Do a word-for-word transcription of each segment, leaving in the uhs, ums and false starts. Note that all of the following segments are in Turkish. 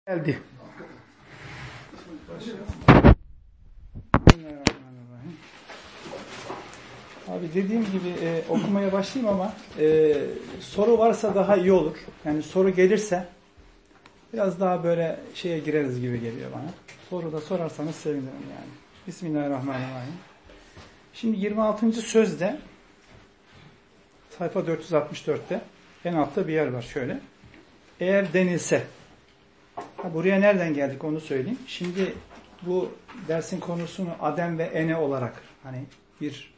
Geldi. Bismillahirrahmanirrahim. Abi dediğim gibi e, okumaya başlayayım ama e, soru varsa daha iyi olur. Yani soru gelirse biraz daha böyle şeye gireriz gibi geliyor bana. Soru da sorarsanız sevinirim yani. Bismillahirrahmanirrahim. Şimdi yirmi altıncı sözde sayfa dört yüz altmış dörtte en altta bir yer var şöyle. Eğer denilse, ha, buraya nereden geldik onu söyleyeyim. Şimdi bu dersin konusunu Adem ve Ene olarak hani bir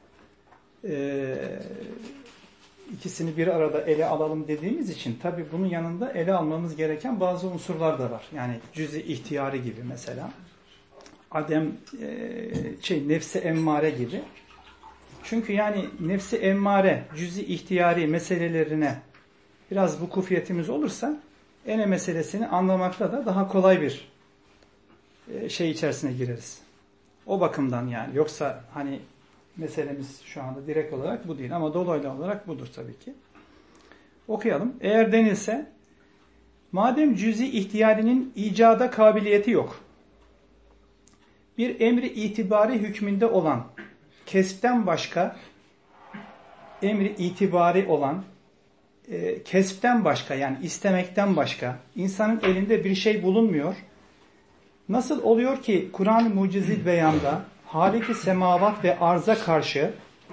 e, ikisini bir arada ele alalım dediğimiz için tabii bunun yanında ele almamız gereken bazı unsurlar da var. Yani cüz-i ihtiyari gibi mesela. Adem e, şey nefsi emmare gibi. Çünkü yani nefsi emmare, cüz-i ihtiyari meselelerine biraz vukufiyetimiz olursa ene meselesini anlamakta da daha kolay bir şey içerisine gireriz. O bakımdan yani. Yoksa hani meselemiz şu anda direkt olarak bu değil ama dolaylı olarak budur tabii ki. Okuyalım. Eğer denilse madem cüz-i ihtiyarinin icada kabiliyeti yok, bir emri itibari hükmünde olan kespten başka emri itibari olan e, kespten başka yani istemekten başka insanın elinde bir şey bulunmuyor. Nasıl oluyor ki Kur'an-ı Mucizül Beyan'da Halik-i Semavat ve arza karşı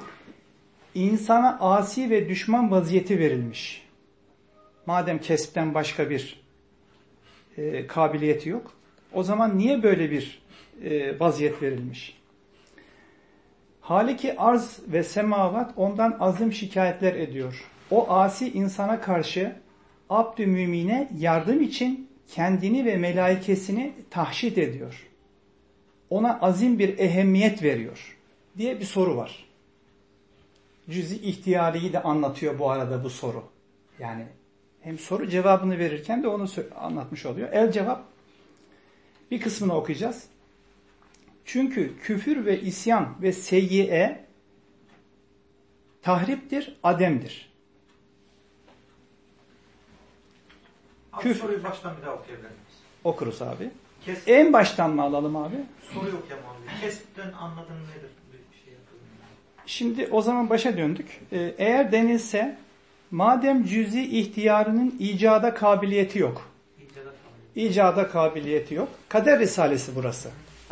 insana asi ve düşman vaziyeti verilmiş. Madem kespten başka bir e, kabiliyeti yok, o zaman niye böyle bir e, vaziyet verilmiş? Halik-i arz ve semavat ondan azim şikayetler ediyor. O asi insana karşı abd-ü mümine yardım için kendini ve melaikesini tahşit ediyor. Ona azim bir ehemmiyet veriyor diye bir soru var. Cüz-i ihtiyariyi de anlatıyor bu arada bu soru. Yani hem soru cevabını verirken de onu anlatmış oluyor. El cevap bir kısmını okuyacağız. Çünkü küfür ve isyan ve seyyiye tahriptir, ademdir. Abi Küf... soruyu baştan bir daha okuyabilir miyiz? Okuruz abi. Kes... En baştan mı alalım abi? Soruyu okuyalım abi. Kesipten anladın nedir? Bir şey yapalım. Şimdi o zaman başa döndük. Ee, eğer denilse madem cüz-i ihtiyarının icada kabiliyeti yok. İcada kabiliyeti. İcada kabiliyeti yok. Kader Risalesi burası.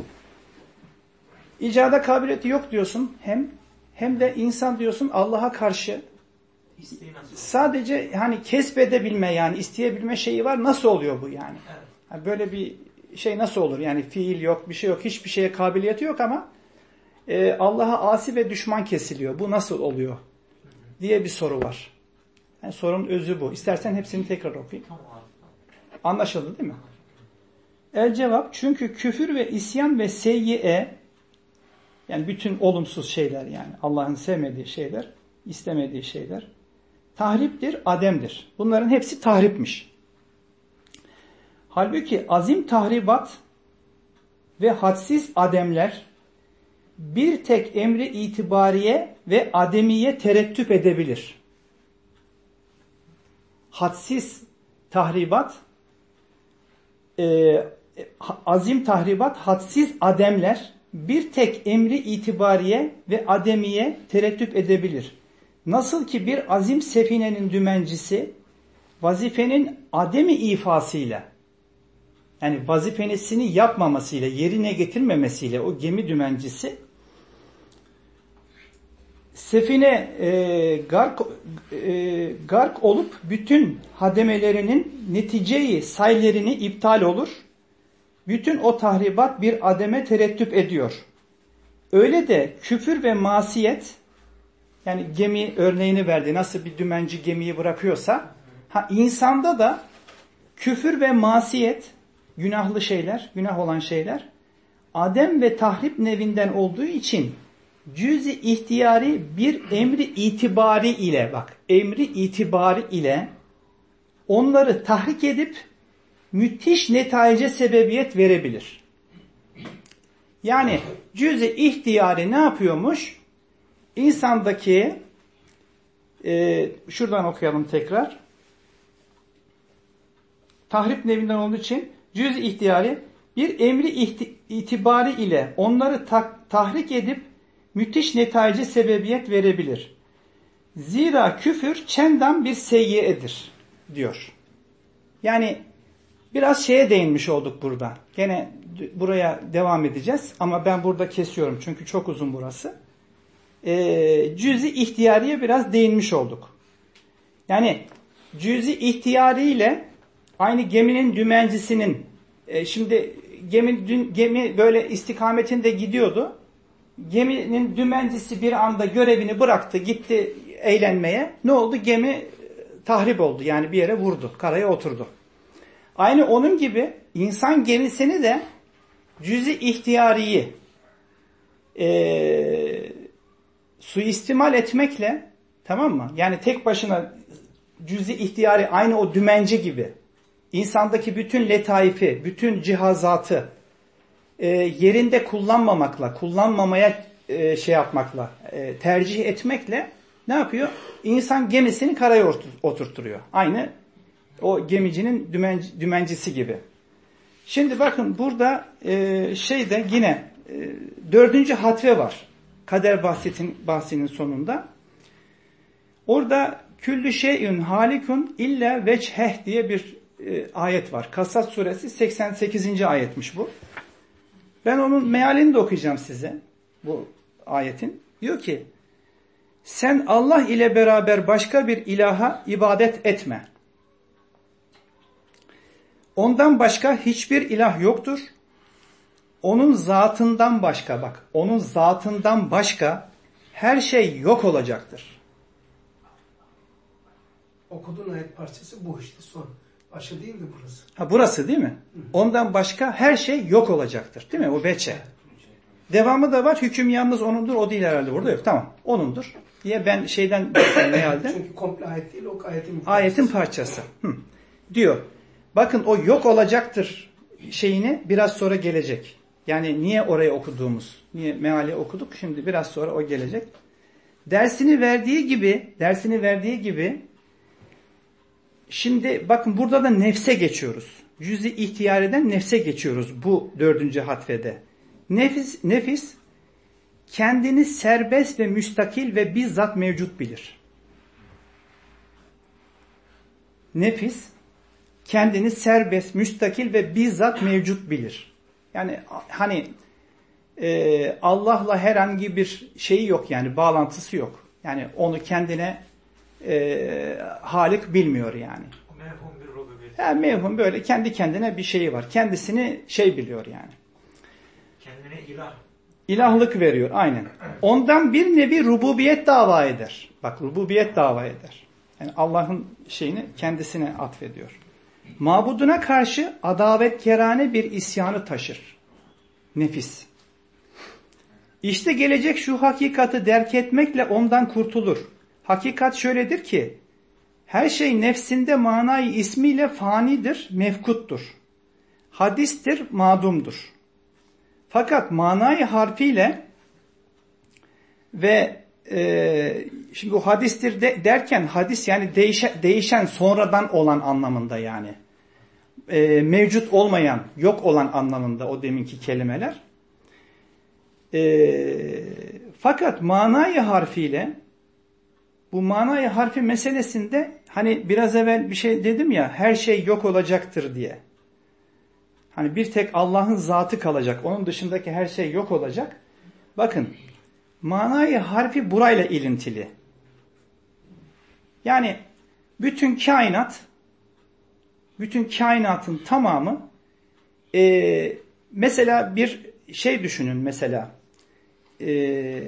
İcada kabiliyeti yok diyorsun hem hem de insan diyorsun Allah'a karşı sadece hani kesbedebilme yani isteyebilme şeyi var. Nasıl oluyor bu yani? Evet. Yani böyle bir şey nasıl olur? Yani fiil yok, bir şey yok, hiçbir şeye kabiliyeti yok ama e, Allah'a asi ve düşman kesiliyor. Bu nasıl oluyor? Diye bir soru var. Yani sorunun özü bu. İstersen hepsini tekrar okuyayım. Anlaşıldı değil mi? El cevap çünkü küfür ve isyan ve seyyiye yani bütün olumsuz şeyler yani Allah'ın sevmediği şeyler, istemediği şeyler tahriptir, ademdir. Bunların hepsi tahripmiş. Halbuki azim tahribat ve hadsiz ademler bir tek emri itibariye ve ademiye terettüp edebilir. Hadsiz tahribat, e, azim tahribat, hadsiz ademler bir tek emri itibariye ve ademiye terettüp edebilir. Nasıl ki bir azim sefinenin dümencisi vazifenin ademi ifasıyla yani vazifesini yapmamasıyla, yerine getirmemesiyle o gemi dümencisi sefine e, gark, e, gark olup bütün hademelerinin neticeyi saylerini iptal olur. Bütün o tahribat bir ademe terettüp ediyor. Öyle de küfür ve masiyet yani gemi örneğini verdi. Nasıl bir dümenci gemiyi bırakıyorsa ha insanda da küfür ve masiyet günahlı şeyler, günah olan şeyler adem ve tahrip nevinden olduğu için cüz-i ihtiyari bir emri itibari ile bak emri itibari ile onları tahrik edip müthiş netice sebebiyet verebilir. Yani cüz-i ihtiyari ne yapıyormuş? İnsandaki e, şuradan okuyalım tekrar. tahrip nevinden olduğu için cüz-i ihtiyari bir emri ihti- itibari ile onları ta- tahrik edip müthiş netaici sebebiyet verebilir. Zira küfür çendan bir seyyiyedir diyor. Yani biraz şeye değinmiş olduk burada. Gene buraya devam edeceğiz ama ben burada kesiyorum çünkü çok uzun burası. Ee, cüz-i ihtiyariye biraz değinmiş olduk. Yani cüz-i ihtiyari ile aynı geminin dümencisinin e, şimdi gemi, dün, gemi böyle istikametinde gidiyordu. Geminin dümencisi bir anda görevini bıraktı, gitti eğlenmeye. Ne oldu? Gemi tahrip oldu. Yani bir yere vurdu. Karaya oturdu. Aynı onun gibi insan gemisini de cüz-i ihtiyariyi e, suistimal etmekle, tamam mı? Yani tek başına cüz-i ihtiyari aynı o dümenci gibi insandaki bütün letaifi, bütün cihazatı e, yerinde kullanmamakla, kullanmamaya e, şey yapmakla, e, tercih etmekle ne yapıyor? İnsan gemisini karaya oturtturuyor. Aynı o gemicinin dümenci, dümencisi gibi. Şimdi bakın burada e, şeyde yine e, dördüncü hatve var. Kader bahsinin, bahsinin sonunda. Orada küllü şeyün halikun illa veçheh diye bir e, ayet var. Kasas suresi seksen sekizinci ayetmiş bu. Ben onun mealini de okuyacağım size. Bu ayetin. Diyor ki sen Allah ile beraber başka bir ilaha ibadet etme. Ondan başka hiçbir ilah yoktur. Onun zatından başka, bak, onun zatından başka her şey yok olacaktır. Okuduğun ayet parçası bu işte son. Başı değil mi burası? Ha, burası değil mi? Hı. Ondan başka her şey yok olacaktır. Değil mi? O veçe. Devamı da var. Hüküm yalnız onundur. O değil herhalde. Burada yok. Tamam. Onundur. Diye ben şeyden mealde. Çünkü komple ayet değil. O ayetin parçası. Ayetin parçası. Hı. Diyor. Bakın o yok olacaktır şeyini biraz sonra gelecek. Yani niye oraya okuduğumuz, niye meali okuduk? Şimdi biraz sonra o gelecek. Dersini verdiği gibi, dersini verdiği gibi şimdi bakın burada da nefse geçiyoruz. Cüz-i ihtiyariden nefse geçiyoruz bu dördüncü hatvede. Nefis, nefis kendini serbest ve müstakil ve bizzat mevcut bilir. Nefis kendini serbest, müstakil ve bizzat mevcut bilir. Yani hani e, Allah'la herhangi bir şeyi yok, yani bağlantısı yok. Yani onu kendine e, halik bilmiyor yani. Mevhum bir rububiyet. Yani mevhum böyle kendi kendine bir şeyi var. Kendisini şey biliyor yani. Kendine ilah. İlahlık veriyor aynen. Ondan bir nevi rububiyet dava eder. Bak rububiyet dava eder. Yani Allah'ın şeyini kendisine atfediyor. Mabuduna karşı adavetkerane bir isyanı taşır. Nefis. İşte gelecek şu hakikati derk etmekle ondan kurtulur. Hakikat şöyledir ki, her şey nefsinde manayı ismiyle fanidir, mefkuttur. Hadistir, madumdur. Fakat manayı harfiyle ve e, şimdi bu hadistir de, derken hadis yani değişen, değişen sonradan olan anlamında yani. E, mevcut olmayan, yok olan anlamında o deminki kelimeler. E, fakat manayı harfiyle bu manayı harfi meselesinde hani biraz evvel bir şey dedim ya, her şey yok olacaktır diye. Hani bir tek Allah'ın zatı kalacak. Onun dışındaki her şey yok olacak. Bakın manayı harfi burayla ilintili. Yani bütün kainat, bütün kainatın tamamı e, mesela bir şey düşünün mesela. E,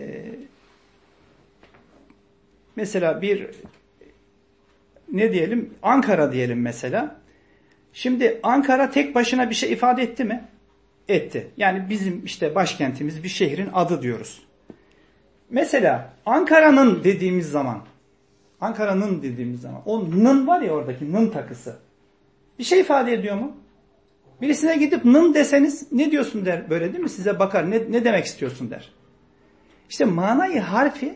mesela bir ne diyelim? Ankara diyelim mesela. Şimdi Ankara tek başına bir şey ifade etti mi? Etti. Yani bizim işte başkentimiz bir şehrin adı diyoruz. Mesela Ankara'nın dediğimiz zaman, Ankara'nın dediğimiz zaman, o nın var ya oradaki nın takısı. Bir şey ifade ediyor mu? Birisine gidip nın deseniz ne diyorsun der, böyle değil mi? Size bakar, ne, ne demek istiyorsun der. İşte manayı harfi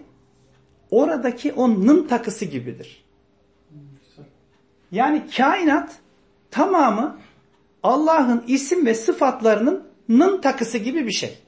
oradaki o nın takısı gibidir. Yani kainat tamamı Allah'ın isim ve sıfatlarının nın takısı gibi bir şey.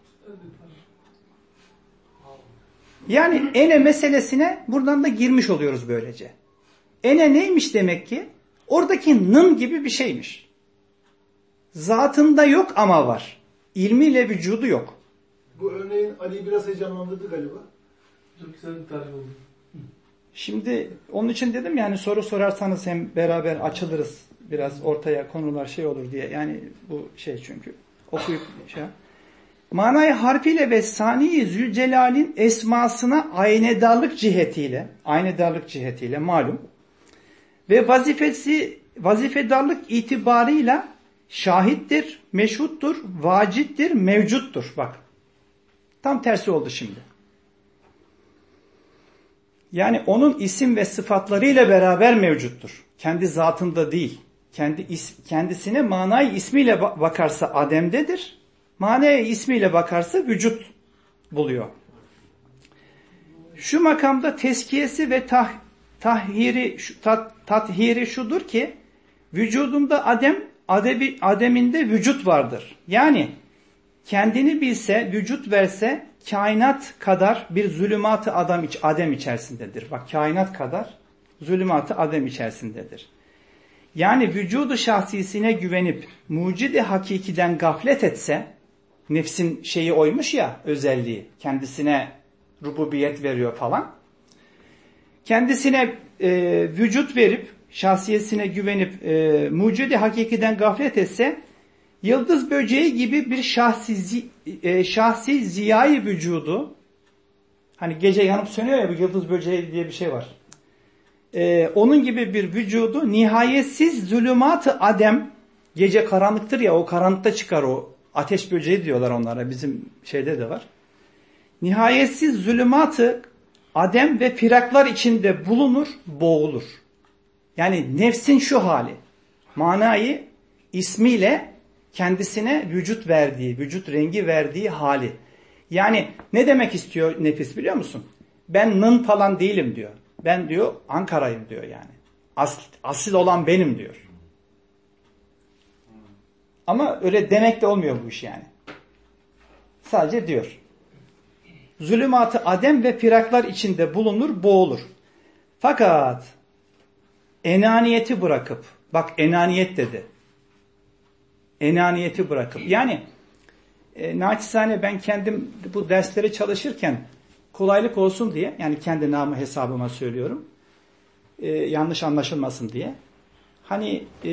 Yani ene meselesine buradan da girmiş oluyoruz böylece. Ene neymiş demek ki? Oradaki nın gibi bir şeymiş. Zatında yok ama var. İlmiyle vücudu yok. Bu örneğin Ali biraz heyecanlandırdı galiba. Çok güzel bir tarif oldu. Şimdi onun için dedim yani soru sorarsanız hem beraber açılırız. Biraz ortaya konular şey olur diye. Yani bu şey çünkü okuyup şey. Manayı harfiyle ve sani-i Zülcelal'in esmasına aynedarlık cihetiyle, aynedarlık cihetiyle malum ve vazifesi vazifedarlık itibarıyla şahittir, meşhuttur, vacittir, mevcuttur. Bak. Tam tersi oldu şimdi. Yani onun isim ve sıfatlarıyla beraber mevcuttur. Kendi zatında değil. Kendi is, kendisine manayı ismiyle bakarsa ademdedir. Manaya ismiyle bakarsa vücut buluyor. Şu makamda tezkiyesi ve tah, tahhiri, tat, tathiri şudur ki vücudunda adem, adebi, ademinde vücut vardır. Yani kendini bilse, vücut verse kainat kadar bir zulümat-ı adam, adem içerisindedir. Bak kainat kadar zulümat-ı adem içerisindedir. Yani vücudu şahsisine güvenip mucidi hakikiden gaflet etse, nefsin şeyi oymuş ya özelliği, kendisine rububiyet veriyor falan. Kendisine e, vücut verip, şahsiyesine güvenip e, mucidi hakikiden gaflet etse, yıldız böceği gibi bir şahsi, e, şahsi ziyayı vücudu, hani gece yanıp sönüyor ya, bir yıldız böceği diye bir şey var. E, onun gibi bir vücudu nihayetsiz zulümat-ı adem, gece karanlıktır ya, o karanlıkta çıkar o. Ateş böceği diyorlar onlara, bizim şeyde de var. Nihayetsiz zulümat-ı adem ve firaklar içinde bulunur, boğulur. Yani nefsin şu hali, manayı ismiyle kendisine vücut verdiği, vücut rengi verdiği hali. Yani ne demek istiyor nefis biliyor musun? Ben nın falan değilim diyor. Ben diyor Ankara'yım diyor yani. Asıl, asıl olan benim diyor. Ama öyle demek de olmuyor bu iş yani. Sadece diyor. Zulümat-ı adem ve firaklar içinde bulunur, boğulur. Fakat enaniyeti bırakıp, bak enaniyet dedi. Enaniyeti bırakıp, yani e, naçizane ben kendim bu dersleri çalışırken kolaylık olsun diye, yani kendi namı hesabıma söylüyorum, e, yanlış anlaşılmasın diye. Hani e,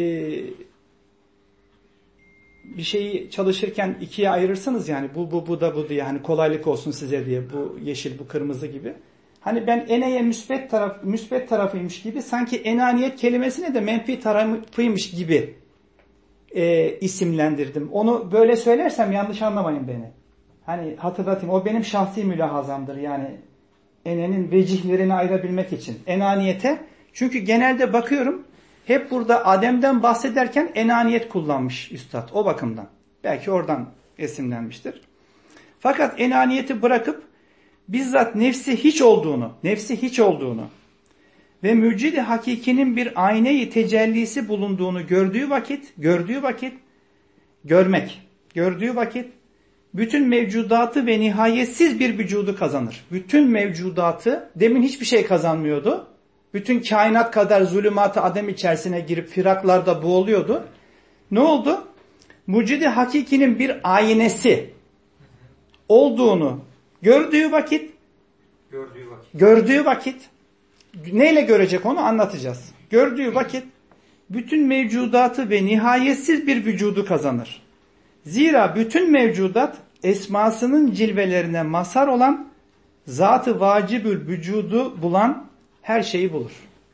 bir şeyi çalışırken ikiye ayırırsınız yani bu bu bu da bu diye, hani kolaylık olsun size diye, bu yeşil bu kırmızı gibi. Hani ben eneye müsbet taraf müsbet tarafıymış gibi, sanki enaniyet kelimesine de menfi tarafıymış gibi e, isimlendirdim. Onu böyle söylersem yanlış anlamayın beni. Hani hatırlatayım, o benim şahsi mülahazamdır yani, enenin vecihlerini ayırabilmek için. Enaniyete, çünkü genelde bakıyorum hep burada Adem'den bahsederken enaniyet kullanmış üstad, o bakımdan. Belki oradan esinlenmiştir. Fakat enaniyeti bırakıp bizzat nefsi hiç olduğunu, nefsi hiç olduğunu ve mücid-i hakikinin bir ayne-i tecellisi bulunduğunu gördüğü vakit, gördüğü vakit, görmek, gördüğü vakit bütün mevcudatı ve nihayetsiz bir vücudu kazanır. Bütün mevcudatı, demin hiçbir şey kazanmıyordu. Bütün kainat kadar zulümat-ı adem içerisine girip firaklarda boğuluyordu. Ne oldu? Mucid-i hakikinin bir aynesi olduğunu gördüğü vakit, Gördüğü vakit. gördüğü vakit, neyle görecek onu anlatacağız. Gördüğü vakit bütün mevcudatı ve nihayetsiz bir vücudu kazanır. Zira bütün mevcudat esmasının cilvelerine mazhar olan, zat-ı vacibül vücudu bulan her şeyi bulur.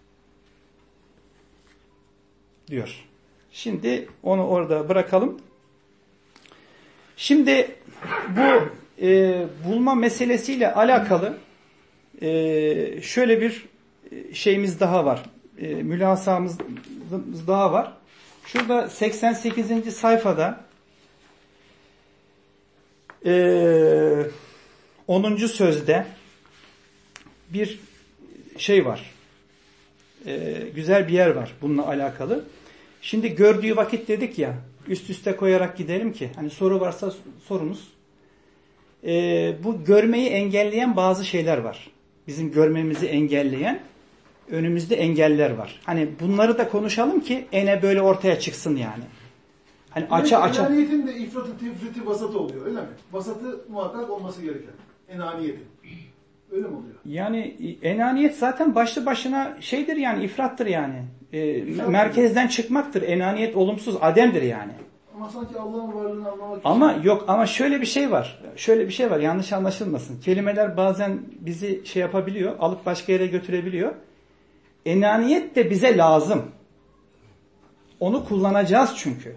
Diyor. Şimdi onu orada bırakalım. Şimdi bu e, bulma meselesiyle alakalı e, şöyle bir şeyimiz daha var. E, mülahasamız daha var. Şurada seksen sekizinci sayfada e, onuncu sözde bir şey var. E, güzel bir yer var bununla alakalı. Şimdi gördüğü vakit dedik ya, üst üste koyarak gidelim ki, hani soru varsa sorunuz. Ee, bu görmeyi engelleyen bazı şeyler var. Bizim görmemizi engelleyen önümüzde engeller var. Hani bunları da konuşalım ki ene böyle ortaya çıksın yani. Hani açı açı. Enaniyetin de ifratı, tefriti, vasatı oluyor öyle mi? Vasatı muhakkak olması gereken. Enaniyetin. Öyle mi oluyor? Yani enaniyet zaten başlı başına şeydir yani, ifrattır yani. Ee, İfrat merkezden çıkmaktır. Enaniyet olumsuz, ademdir yani. Ama sanki Allah'ın varlığını anlamak için... Ama yok, ama şöyle bir şey var. Şöyle bir şey var, yanlış anlaşılmasın. Kelimeler bazen bizi şey yapabiliyor, alıp başka yere götürebiliyor. Enaniyet de bize lazım. Onu kullanacağız çünkü.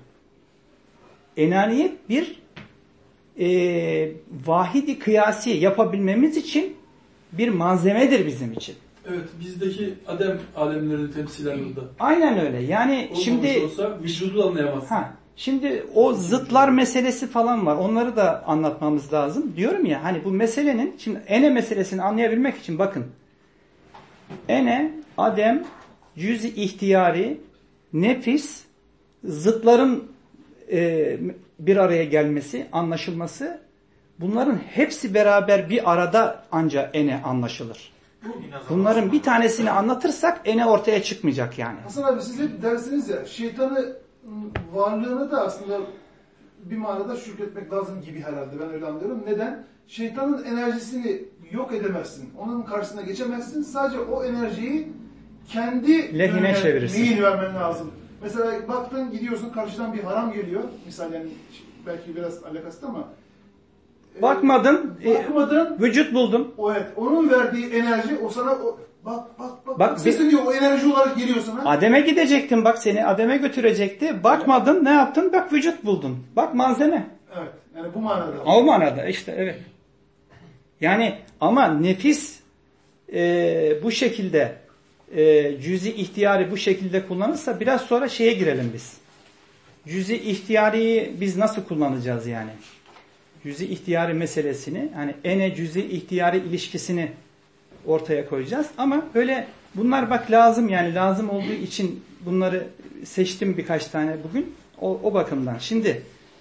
Enaniyet bir e, vahidi kıyasi yapabilmemiz için bir malzemedir bizim için. Evet, bizdeki adem alemlerini temsilen burada. Aynen öyle. Yani Olmamış şimdi olsa vücudu anlayamazsın. ha, şimdi o zıtlar meselesi falan var. Onları da anlatmamız lazım. Diyorum ya, hani bu meselenin, şimdi ene meselesini anlayabilmek için bakın. Ene, adem, cüz-i ihtiyari, nefis, zıtların e, bir araya gelmesi, anlaşılması, bunların hepsi beraber bir arada ancak ene anlaşılır. Bunların bir tanesini anlatırsak ene ortaya çıkmayacak yani. Hasan abi siz hep dersiniz ya, şeytanı varlığını da aslında bir manada şükretmek lazım gibi herhalde, ben öyle anlıyorum. Neden? Şeytanın enerjisini yok edemezsin. Onun karşısına geçemezsin. Sadece o enerjiyi kendi lehine çevirirsin. Neyin vermen lazım. Mesela baktın, gidiyorsun, karşıdan bir haram geliyor. Misal yani belki biraz alakasız ama bakmadın, e, bakmadın, e, vücut buldun. O evet, onun verdiği enerji o sana o, bak bak bak, bak bak sesleniyor, o enerji olarak geliyor sana. Adem'e gidecektin, bak seni Adem'e götürecekti. Bakmadın, evet. Ne yaptın? Bak vücut buldun. Bak malzeme. Evet. Yani bu manada. O manada işte, evet. Yani ama nefis e, bu şekilde e, cüz-i ihtiyari bu şekilde kullanırsa biraz sonra şeye girelim biz. Cüz-i ihtiyariyi biz nasıl kullanacağız yani? Cüz-i ihtiyari meselesini, hani ene cüz-i ihtiyari ilişkisini ortaya koyacağız. Ama öyle bunlar bak lazım yani, lazım olduğu için bunları seçtim birkaç tane bugün. O, o bakımdan. Şimdi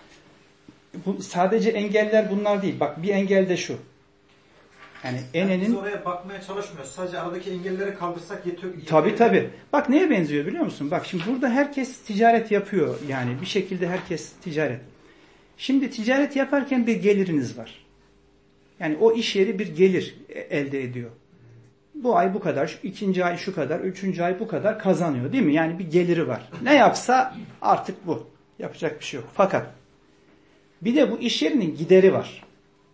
bu sadece engeller bunlar değil. Bak bir engel de şu. Yani enenin... Yani biz oraya bakmaya çalışmıyoruz. Sadece aradaki engelleri kaldırsak yetiyor. Tabii tabii. Bak neye benziyor biliyor musun? Bak şimdi burada herkes ticaret yapıyor. Yani bir şekilde herkes ticaret. Şimdi ticaret yaparken bir geliriniz var. Yani o iş yeri bir gelir elde ediyor. Bu ay bu kadar, ikinci ay şu kadar, üçüncü ay bu kadar kazanıyor değil mi? Yani bir geliri var. Ne yapsa artık bu. Yapacak bir şey yok. Fakat bir de bu iş yerinin gideri var.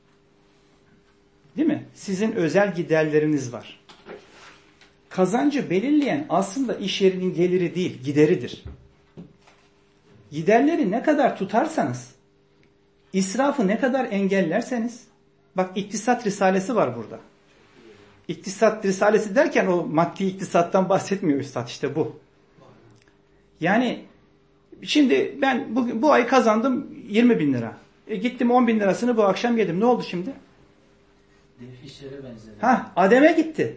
Değil mi? Sizin özel giderleriniz var. Kazancı belirleyen aslında iş yerinin geliri değil, gideridir. Giderleri ne kadar tutarsanız, israfı ne kadar engellerseniz, bak iktisat risalesi var burada. İktisat risalesi derken o maddi iktisattan bahsetmiyor üstad, işte bu. Yani şimdi ben bu, bu ay kazandım yirmi bin lira. E gittim on bin lirasını bu akşam yedim. Ne oldu şimdi? İşlere benzedi. Ha, ademe gitti.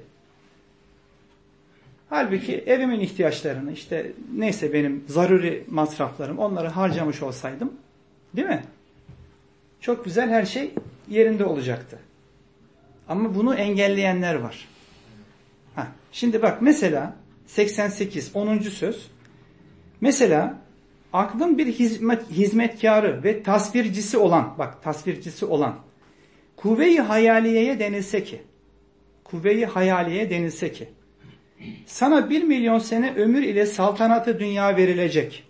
Halbuki evimin ihtiyaçlarını, işte neyse benim zaruri masraflarım, onları harcamış olsaydım, değil mi? Çok güzel, her şey yerinde olacaktı. Ama bunu engelleyenler var. Ha, şimdi bak mesela seksen sekiz onuncu söz. Mesela aklın bir hizmet, hizmetkarı ve tasvircisi olan, bak tasvircisi olan kuvve-i hayaliyeye denilse ki, kuvve-i hayaliyeye denilse ki, sana bir milyon sene ömür ile saltanatı dünya verilecek.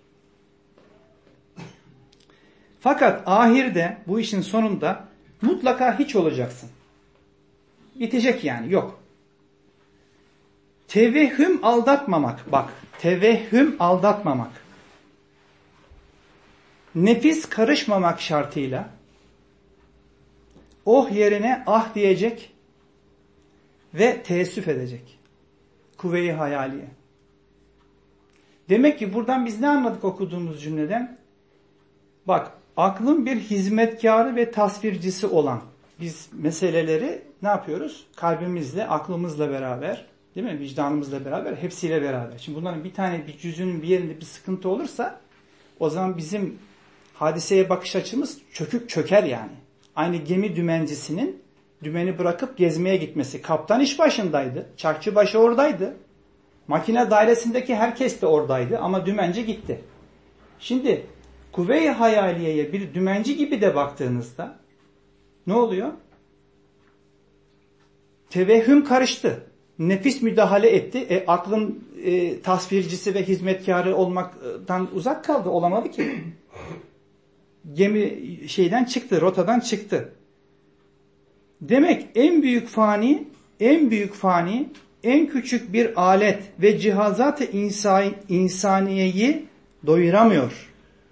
Fakat ahirde, bu işin sonunda mutlaka hiç olacaksın. Bitecek yani, yok. Tevehhüm aldatmamak, bak, tevehhüm aldatmamak. Nefis karışmamak şartıyla oh yerine ah diyecek ve teessüf edecek. Kuvve-i hayaliye. Demek ki buradan biz ne anladık okuduğumuz cümleden? Bak, aklın bir hizmetkarı ve tasvircisi olan biz meseleleri ne yapıyoruz? Kalbimizle, aklımızla beraber Değil mi? Vicdanımızla beraber, hepsiyle beraber. Şimdi bunların bir tane bir cüzünün bir yerinde bir sıkıntı olursa o zaman bizim hadiseye bakış açımız çökük çöker yani. Aynı gemi dümencisinin dümeni bırakıp gezmeye gitmesi. Kaptan iş başındaydı. Çarkçıbaşı oradaydı. Makine dairesindeki herkes de oradaydı ama dümenci gitti. Şimdi kuvve-i hayaliyeye bir dümenci gibi de baktığınızda ne oluyor? Tevehhüm karıştı. Nefis müdahale etti. E, aklın e, tasvircisi ve hizmetkarı olmaktan uzak kaldı. Olamadı ki. Gemi şeyden çıktı, rotadan çıktı. Demek en büyük fani, en büyük fani, en küçük bir alet ve cihazat-ı insan, insaniyeyi doyuramıyor.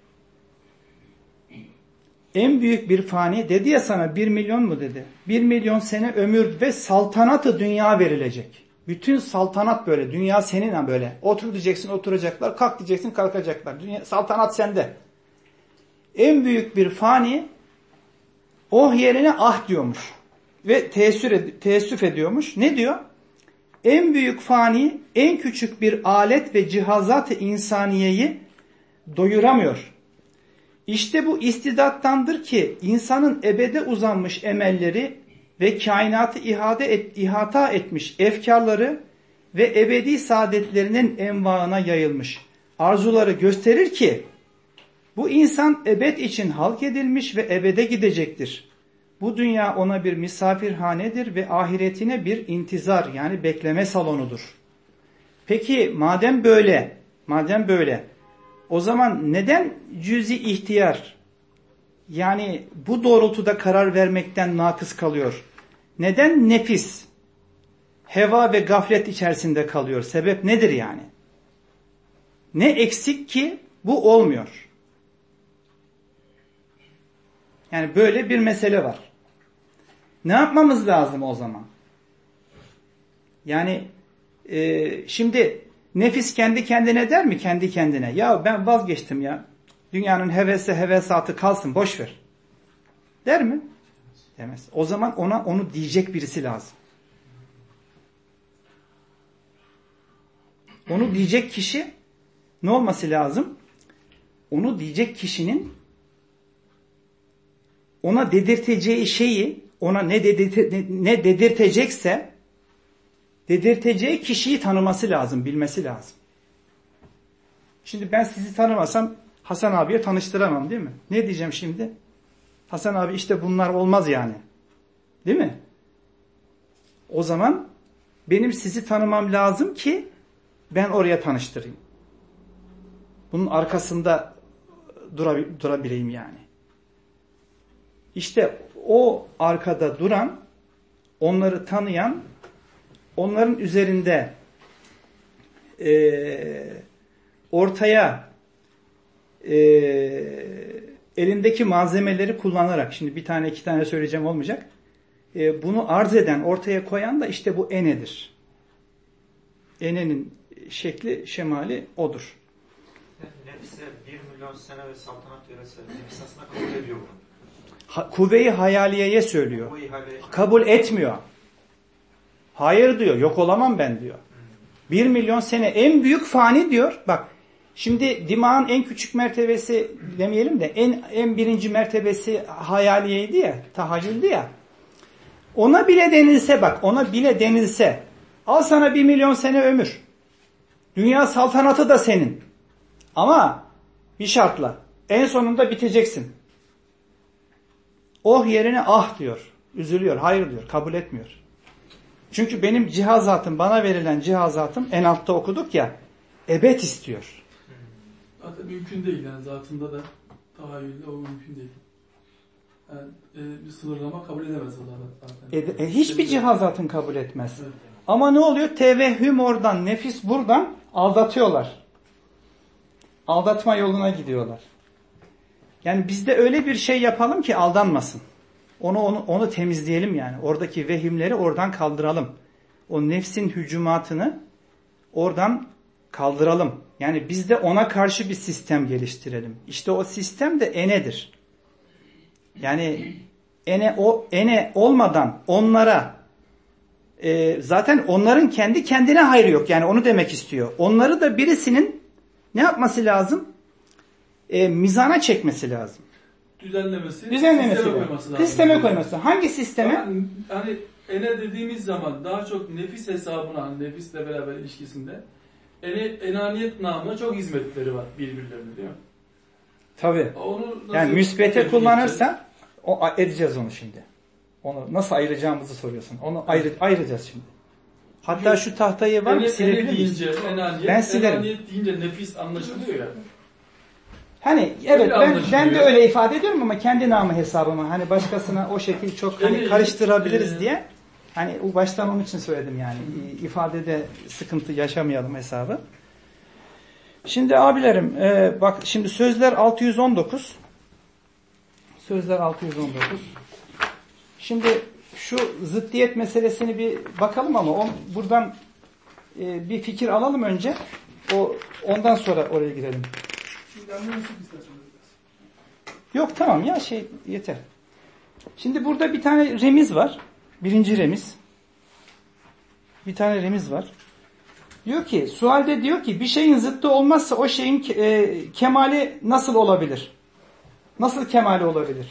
En büyük bir fani, dedi ya sana bir milyon mu dedi? Bir milyon sene ömür ve saltanatı dünya verilecek. Bütün saltanat böyle, dünya senin böyle. Otur diyeceksin, oturacaklar, kalk diyeceksin, kalkacaklar. Dünya, saltanat sende. En büyük bir fani, oh yerine ah diyormuş. Ve teessür ed- teessüf ediyormuş. Ne diyor? En büyük fani, en küçük bir alet ve cihazat-ı insaniyeyi doyuramıyor. İşte bu istidattandır ki insanın ebede uzanmış emelleri ve kainatı ihade et, ihata etmiş efkarları ve ebedi saadetlerinin envaına yayılmış arzuları gösterir ki bu insan ebed için halk edilmiş ve ebede gidecektir. Bu dünya ona bir misafirhanedir ve ahiretine bir intizar yani bekleme salonudur. Peki madem böyle, madem böyle o zaman neden cüz-i ihtiyar yani bu doğrultuda karar vermekten nakıs kalıyor? Neden nefis, heva ve gaflet içerisinde kalıyor? Sebep nedir yani? Ne eksik ki bu olmuyor? Yani böyle bir mesele var. Ne yapmamız lazım o zaman? Yani e, şimdi nefis kendi kendine der mi? Kendi kendine. Ya ben vazgeçtim ya. Dünyanın hevesi hevesatı kalsın boş ver. Der mi? Demez. O zaman ona onu diyecek birisi lazım. Onu diyecek kişi ne olması lazım? Onu diyecek kişinin ona dedirteceği şeyi ona ne, dedirte, ne dedirtecekse dedirteceği kişiyi tanıması lazım, bilmesi lazım. Şimdi ben sizi tanımasam Hasan abiye tanıştıramam değil mi? Ne diyeceğim şimdi? Hasan abi işte bunlar olmaz yani. Değil mi? O zaman benim sizi tanımam lazım ki ben oraya tanıştırayım. Bunun arkasında durabileyim yani. İşte o arkada duran, onları tanıyan, onların üzerinde e, ortaya e, elindeki malzemeleri kullanarak, şimdi bir tane iki tane söyleyeceğim olmayacak, e, bunu arz eden, ortaya koyan da işte bu enedir. Enenin şekli, şemali odur. Nefse bir milyon sene ve saltanat verirse nefis aslında kabul ediyor bunu. Ha, kuvve-i hayaliyeye söylüyor. Kabul etmiyor. Hayır diyor. Yok olamam ben diyor. Bir milyon sene en büyük fani diyor. Bak şimdi dimağın en küçük mertebesi demeyelim de en en birinci mertebesi hayaliyeydi ya. Tahayyüldü ya. Ona bile denilse bak ona bile denilse al sana bir milyon sene ömür. Dünya saltanatı da senin. Ama bir şartla en sonunda biteceksin. Oh yerine ah diyor. Üzülüyor. Hayır diyor. Kabul etmiyor. Çünkü benim cihazatım, bana verilen cihazatım en altta okuduk ya ebed istiyor. Zaten mümkün değil yani zatında da tahayyülde o mümkün değil. Yani e, bir sınırlama kabul edemez Allah zaten. E, e, hiçbir cihazatın kabul etmez. Evet. Ama ne oluyor? Tevehhüm oradan, nefis buradan aldatıyorlar. Aldatma yoluna gidiyorlar. Yani biz de öyle bir şey yapalım ki aldanmasın. Onu onu onu temizleyelim yani. Oradaki vehimleri oradan kaldıralım. O nefsin hücumatını oradan kaldıralım. Yani biz de ona karşı bir sistem geliştirelim. İşte o sistem de enedir. Yani ene o ene olmadan onlara e, zaten onların kendi kendine hayrı yok. Yani onu demek istiyor. Onları da birisinin ne yapması lazım? E, mizana çekmesi lazım. Düzenlemesi, Düzenlemesi sisteme lazım. koyması lazım. Sisteme koyması. Hangi sisteme? Yani, hani ene dediğimiz zaman daha çok nefis hesabına, hani nefisle beraber ilişkisinde ene, enaniyet namına çok hizmetleri var birbirlerine, değil mi? Tabii. Onu nasıl Yani müsbete tepki kullanırsa o edeceğiz onu şimdi. Onu nasıl ayıracağımızı soruyorsun. Onu ayrı, ayıracağız şimdi. Hatta şu tahtayı var mı? Ene, Silebilir ene miyiz? deyince enaniyet, Ben silerim. enaniyet deyince nefis anlaşılıyor ya. Hani evet Öyle ben, anlaşılıyor. ben de öyle ifade ediyorum ama kendi namı hesabıma hani başkasına o şekil çok hani Yani, karıştırabiliriz e, diye hani o baştan onun için söyledim yani ifadede sıkıntı yaşamayalım hesabı. Şimdi abilerim e, bak şimdi sözler altı yüz on dokuz sözler altı yüz on dokuz şimdi şu zıddiyet meselesini bir bakalım ama on, buradan e, bir fikir alalım önce o ondan sonra oraya girelim. Yok tamam ya şey yeter. Şimdi burada bir tane remiz var. Birinci remiz. Bir tane remiz var. Diyor ki sualde diyor ki bir şeyin zıttı olmazsa o şeyin e, kemali nasıl olabilir? Nasıl kemali olabilir?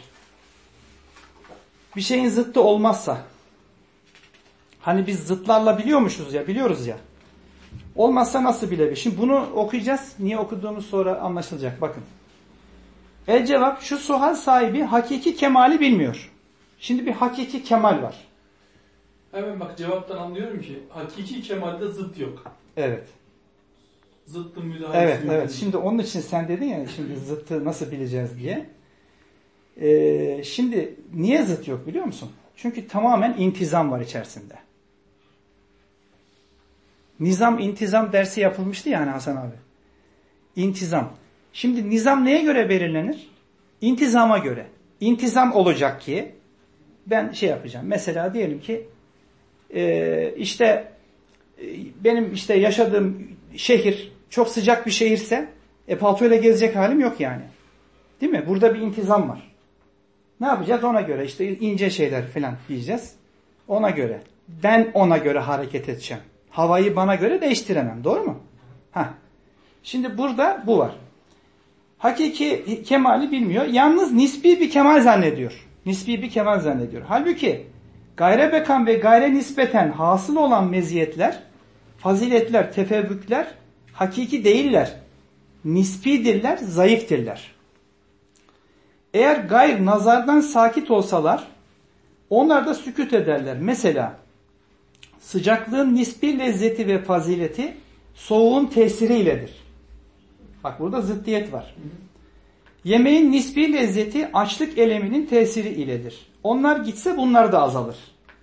Bir şeyin zıttı olmazsa. Hani biz zıtlarla biliyormuşuz ya biliyoruz ya. Olmazsa nasıl bilebilir? Şimdi bunu okuyacağız. Niye okuduğumuz sonra anlaşılacak. Bakın. El cevap şu sual sahibi hakiki kemali bilmiyor. Şimdi bir hakiki kemal var. Hemen bak cevaptan anlıyorum ki hakiki kemalde zıt yok. Evet. Zıttın müdahalesi Evet, mümkün evet. değil. Şimdi onun için sen dedin ya şimdi zıttı nasıl bileceğiz diye. Ee, şimdi niye zıt yok biliyor musun? Çünkü tamamen intizam var içerisinde. Nizam intizam dersi yapılmıştı yani Hasan abi. İntizam. Şimdi nizam neye göre belirlenir? İntizama göre. İntizam olacak ki ben şey yapacağım. Mesela diyelim ki e, işte e, benim işte yaşadığım şehir çok sıcak bir şehirse e, paltoyla gezecek halim yok yani. Değil mi? Burada bir intizam var. Ne yapacağız? Ona göre işte ince şeyler falan giyeceğiz. Ona göre. Ben ona göre hareket edeceğim. Havayı bana göre değiştiremem. Doğru mu? Heh. Şimdi burada bu var. Hakiki kemali bilmiyor. Yalnız nispi bir kemal zannediyor. Nispi bir kemal zannediyor. Halbuki gayre bekan ve gayre nispeten hasıl olan meziyetler, faziletler, tefevvükler hakiki değiller. Nispidirler, zayıftirler. Eğer gayr nazardan sakit olsalar onlar da sükût ederler. Mesela sıcaklığın nispi lezzeti ve fazileti soğuğun tesiriyledir. Bak burada zıddiyet var. Yemeğin nispi lezzeti açlık eleminin tesiri iledir. Onlar gitse bunlar da azalır.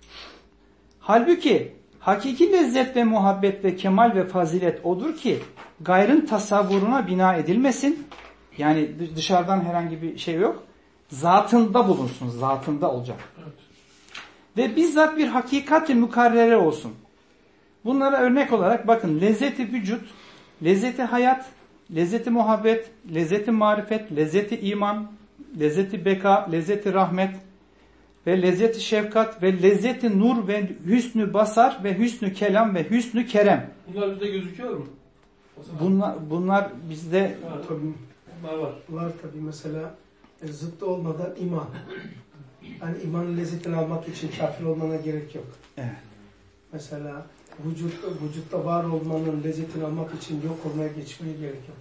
Halbuki hakiki lezzet ve muhabbet ve kemal ve fazilet odur ki gayrın tasavvuruna bina edilmesin. Yani dışarıdan herhangi bir şey yok. Zatında bulunsun. Zatında olacak. Evet. Ve bizzat bir hakikati mükarrere olsun. Bunlara örnek olarak bakın lezzeti vücut, lezzeti hayat, lezzeti muhabbet, lezzeti marifet, lezzeti iman, lezzeti beka, lezzeti rahmet ve lezzeti şefkat ve lezzeti nur ve hüsnü basar ve hüsnü kelam ve hüsnü kerem. Bunlar bizde gözüküyor mu? Bunlar, bunlar bizde Var, Tabii bunlar var. var tabii mesela e, zıttı olmadan iman. Hani imanın lezzetini almak için kafir olmana gerek yok. evet. Mesela vücutta, vücutta var olmanın lezzetini almak için yok olmaya geçmeye gerek yok.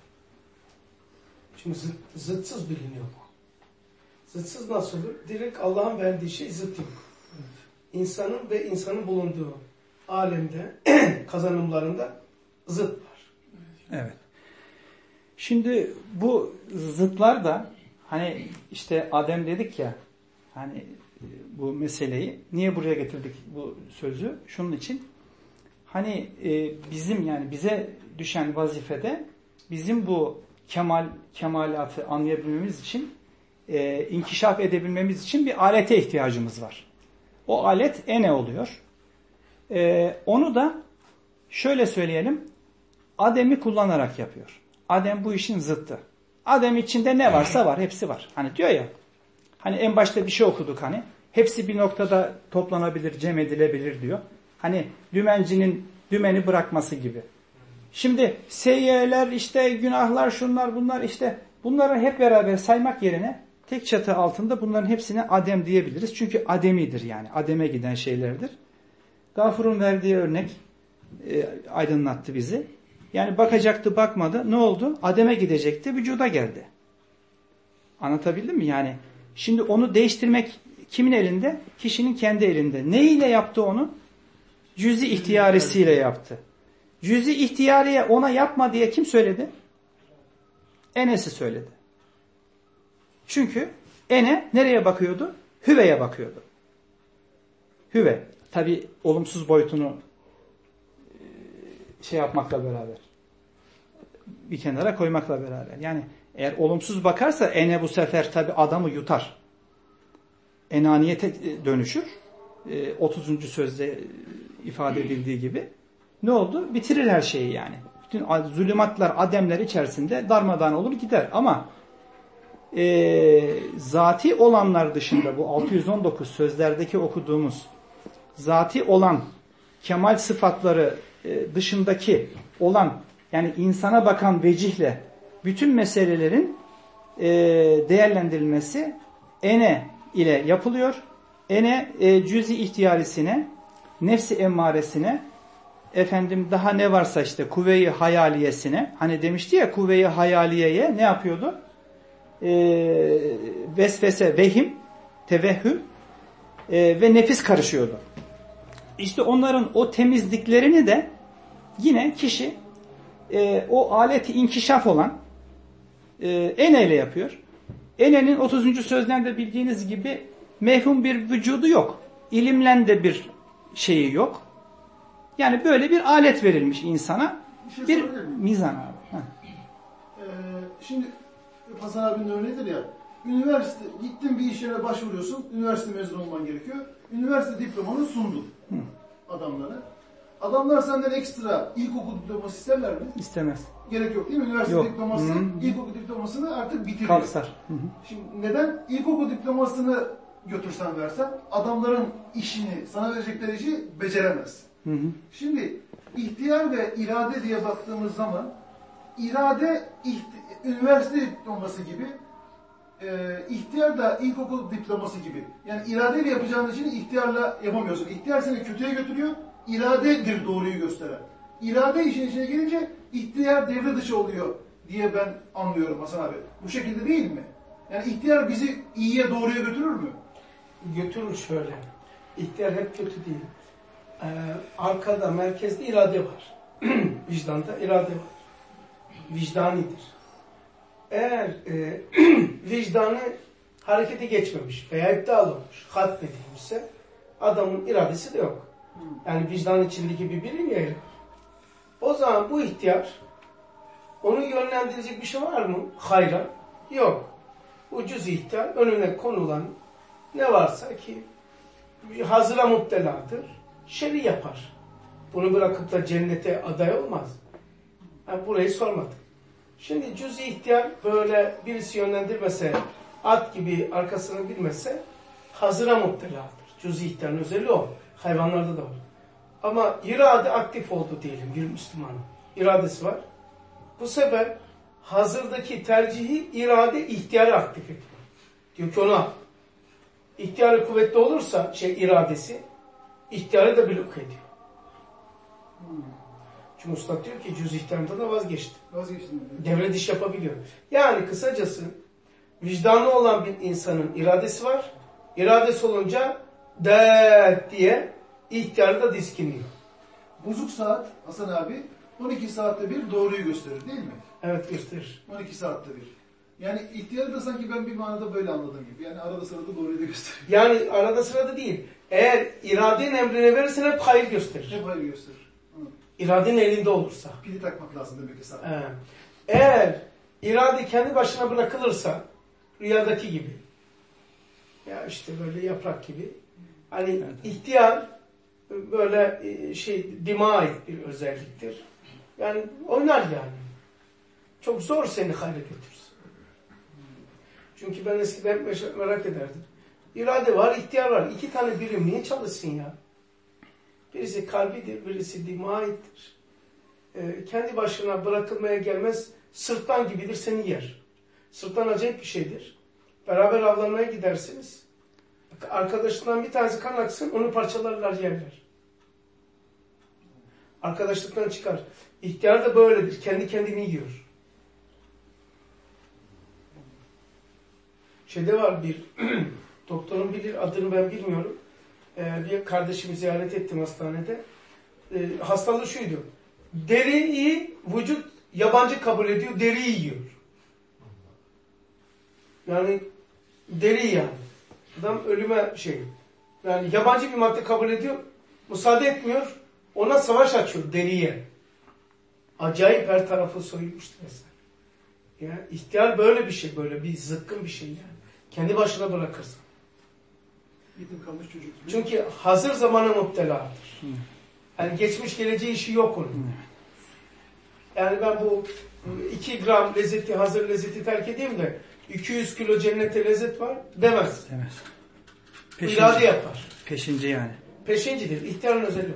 Çünkü zıt, zıtsız biliniyor. Zıtsız nasıl olur? Direkt Allah'ın verdiği şey zıt yok. İnsanın ve insanın bulunduğu alemde kazanımlarında zıt var. Evet. Şimdi bu zıtlar da hani işte Adem dedik ya hani bu meseleyi niye buraya getirdik bu sözü? Şunun için hani e, bizim yani bize düşen vazifede bizim bu kemal kemalatı anlayabilmemiz için e, inkişaf edebilmemiz için bir alete ihtiyacımız var. O alet e ne oluyor? E, onu da şöyle söyleyelim. Adem'i kullanarak yapıyor. Adem bu işin zıttı. Adem içinde ne varsa var. Hepsi var. Hani diyor ya. Hani en başta bir şey okuduk hani. Hepsi bir noktada toplanabilir, cem edilebilir diyor. Hani dümencinin dümeni bırakması gibi. Şimdi seyyiyeler, işte günahlar, şunlar bunlar, işte bunları hep beraber saymak yerine tek çatı altında bunların hepsine adem diyebiliriz. Çünkü ademidir yani. Ademe giden şeylerdir. Gafur'un verdiği örnek e, aydınlattı bizi. Yani bakacaktı, bakmadı. Ne oldu? Ademe gidecekti, vücuda geldi. Anlatabildim mi? Yani şimdi onu değiştirmek kimin elinde? Kişinin kendi elinde. Ne ile yaptı onu? Cüz-i ihtiyarisiyle yaptı. Cüz-i ihtiyariye ona yapma diye kim söyledi? Enes'i söyledi. Çünkü Ene nereye bakıyordu? Hüve'ye bakıyordu. Hüve. Tabi olumsuz boyutunu şey yapmakla beraber. Bir kenara koymakla beraber. Yani eğer olumsuz bakarsa Ene bu sefer tabi adamı yutar. Enaniyete dönüşür. otuzuncu sözde ifade edildiği gibi. Ne oldu? Bitirir her şeyi yani. Bütün zulümatlar, ademler içerisinde darmadağın olur gider. Ama e, zati olanlar dışında bu altı yüz on dokuz sözlerdeki okuduğumuz zati olan kemal sıfatları e, dışındaki olan, yani insana bakan vecihle bütün meselelerin e, değerlendirilmesi ene ile yapılıyor. Ene e, cüz-i ihtiyarisine, nefsi emmaresine, efendim daha ne varsa işte kuvve-i hayaliyesine, hani demişti ya kuvve-i hayaliyeye ne yapıyordu? Ee, vesvese, vehim, tevehhüm e, ve nefis karışıyordu. İşte onların o temizliklerini de yine kişi e, o aleti inkişaf olan e, eneyle yapıyor. Enenin otuzuncu sözlerinde bildiğiniz gibi mevhum bir vücudu yok. İlimlen de bir şeyi yok. Yani böyle bir alet verilmiş insana. Bir, şey bir mizan abi. Ee, şimdi Hasan abinin örneğidir ya. Üniversite, gittin bir iş yerine başvuruyorsun. Üniversite mezunu olman gerekiyor. Üniversite diplomanı sundun Hı. adamlara. Adamlar senden ekstra ilkokul diploması isterler mi? İstemez. Gerek yok değil mi? Üniversite yok. diploması, Hı-hı. ilkokul diplomasını artık bitiriyor. Kalksar. Hı-hı. Şimdi neden? İlkokul diplomasını götürsen versen adamların işini, sana verecekleri işi beceremez. Hı hı. Şimdi ihtiyar ve irade diye baktığımız zaman irade ihti- üniversite diploması gibi, e, ihtiyar da ilkokul diploması gibi. Yani iradeyle yapacağın işini ihtiyarla yapamıyorsun. İhtiyar seni kötüye götürüyor, iradedir doğruyu gösteren. İrade işin içine gelince ihtiyar devre dışı oluyor diye ben anlıyorum Hasan abi. Bu şekilde değil mi? Yani ihtiyar bizi iyiye doğruya götürür mü? Götürür şöyle. İhtiyar hep kötü değil. Ee, arkada, merkezde irade var. Vicdanda irade var. Vicdanidir. Eğer e, vicdanı harekete geçmemiş veya iptal olmuş, hatmedilmişse adamın iradesi de yok. Yani vicdan içindeki bir birim yeri. O zaman bu ihtiyar onu yönlendirecek bir şey var mı? Hayra. Yok. Bu cüz-i ihtiyar önüne konulan ne varsa ki hazıra mutteladır. Şer'i yapar. Bunu bırakıp da cennete aday olmaz. Yani burayı sormadım. Şimdi cüz-i ihtiyar böyle birisi yönlendirmese, at gibi arkasını bilmese hazıra mutteladır. Cüz-i ihtiyarın özelliği o. Hayvanlarda da var. Ama irade aktif oldu diyelim bir Müslümanın. İradesi var. Bu sefer hazırdaki tercihi irade ihtiyarı aktif ediyor. Diyor ki ona ihtiyarı kuvvetli olursa şey iradesi ihtiyarı da blok ediyor. Hmm. Çünkü Usta diyor ki cüz ihtiyarından da vazgeçti. Vazgeçtim. Devre dışı yapabiliyor. Yani kısacası vicdanı olan bir insanın iradesi var. İradesi olunca de diye ihtiyarı da diskinliyor. Bozuk saat Hasan abi on iki saatte bir doğruyu gösterir değil mi? Evet gösterir. on iki saatte bir. Yani ihtiyarı da sanki ben bir manada böyle anladığım gibi. Yani arada sırada doğruyu da gösterir. Yani arada sırada değil. Eğer iradenin emrine verirsen hep hayır gösterir. Hep hayır gösterir. Hı. İradenin elinde olursa. Pili takmak lazım demek ki saat. Ee, eğer irade kendi başına bırakılırsa rüyadaki gibi ya işte böyle yaprak gibi hani evet. ihtiyar böyle şey dima ait bir özelliktir. Yani oynar yani. Çok zor seni hayra götürsün. Çünkü ben eskiden merak ederdim. İrade var, ihtiyar var. İki tane birim niye çalışsın ya? Birisi kalbidir, birisi dimağittir. Ee, kendi başına bırakılmaya gelmez, sırtlan gibidir, seni yer. Sırtlan acayip bir şeydir. Beraber avlanmaya gidersiniz. Arkadaşından bir tanesi kan aksın, onu parçalarlar, yerler. Arkadaşlıktan çıkar. İhtiyar da böyledir, kendi kendini yiyor. Şeyde var bir, doktorun bilir, adını ben bilmiyorum. Ee, bir kardeşimi ziyaret ettim hastanede. Ee, hastalığı şuydu. Deriyi vücut yabancı kabul ediyor, deriyi yiyor. Yani deri yani. Adam ölüme şey. Yani yabancı bir madde kabul ediyor, müsaade etmiyor, ona savaş açıyor deriye. Acayip her tarafı soyulmuştu mesela. Ya ihtiyar böyle bir şey, böyle bir zıkkın bir şey yani. Kendi başına bırakırsın. Yetim kalmış çocuk gibi. Çünkü hazır zamana müpteladır. Yani geçmiş geleceği işi yok onun. Yani ben bu iki gram lezzeti, hazır lezzeti terk edeyim de iki yüz kilo cennete lezzet var demez. Demez. İrade yapar. Peşinci yani. Peşincidir. İhtiyarın özelliği.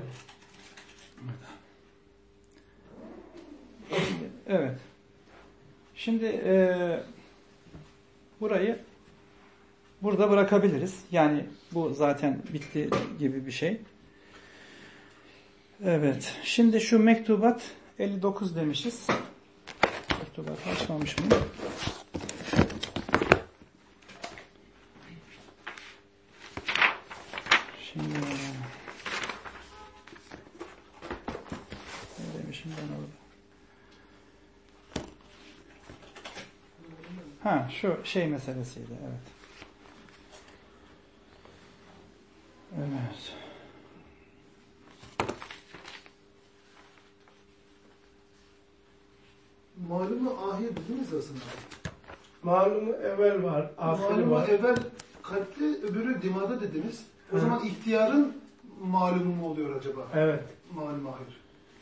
Evet. Şimdi e, burayı burada bırakabiliriz. Yani bu zaten bitti gibi bir şey. Evet. Şimdi şu mektubat elli dokuz demişiz. Mektubatı açmamış mıyım? Şimdi ne demişim ben orada? Ha, şu şey meselesiydi. Evet. Evet. Malumu ahir değil mi esasında? Malumu evvel var, ahiri Malumu var. evvel kalpte, öbürü dimada dediniz. O Hı. zaman ihtiyarın malumu mu oluyor acaba? Evet. Malum ahir.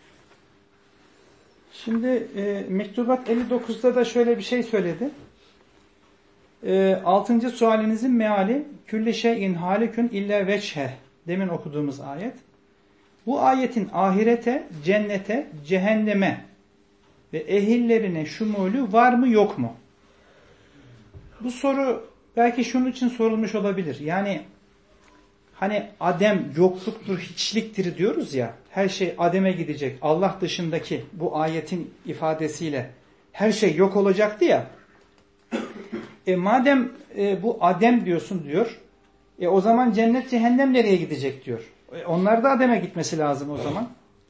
Şimdi e, mektubat elli dokuzda da şöyle bir şey söyledi. E, altıncı sualinizin meali külli şeyin halikün illa veçhe. Demin okuduğumuz ayet. Bu ayetin ahirete, cennete, cehenneme ve ehillerine şumulü var mı yok mu? Bu soru belki şunun için sorulmuş olabilir. Yani hani adem yokluktur, hiçliktir diyoruz ya. Her şey ademe gidecek. Allah dışındaki bu ayetin ifadesiyle her şey yok olacaktı ya. E madem e, bu adem diyorsun diyor. E o zaman cennet cehennem nereye gidecek diyor. E, onlar da ademe gitmesi lazım o zaman.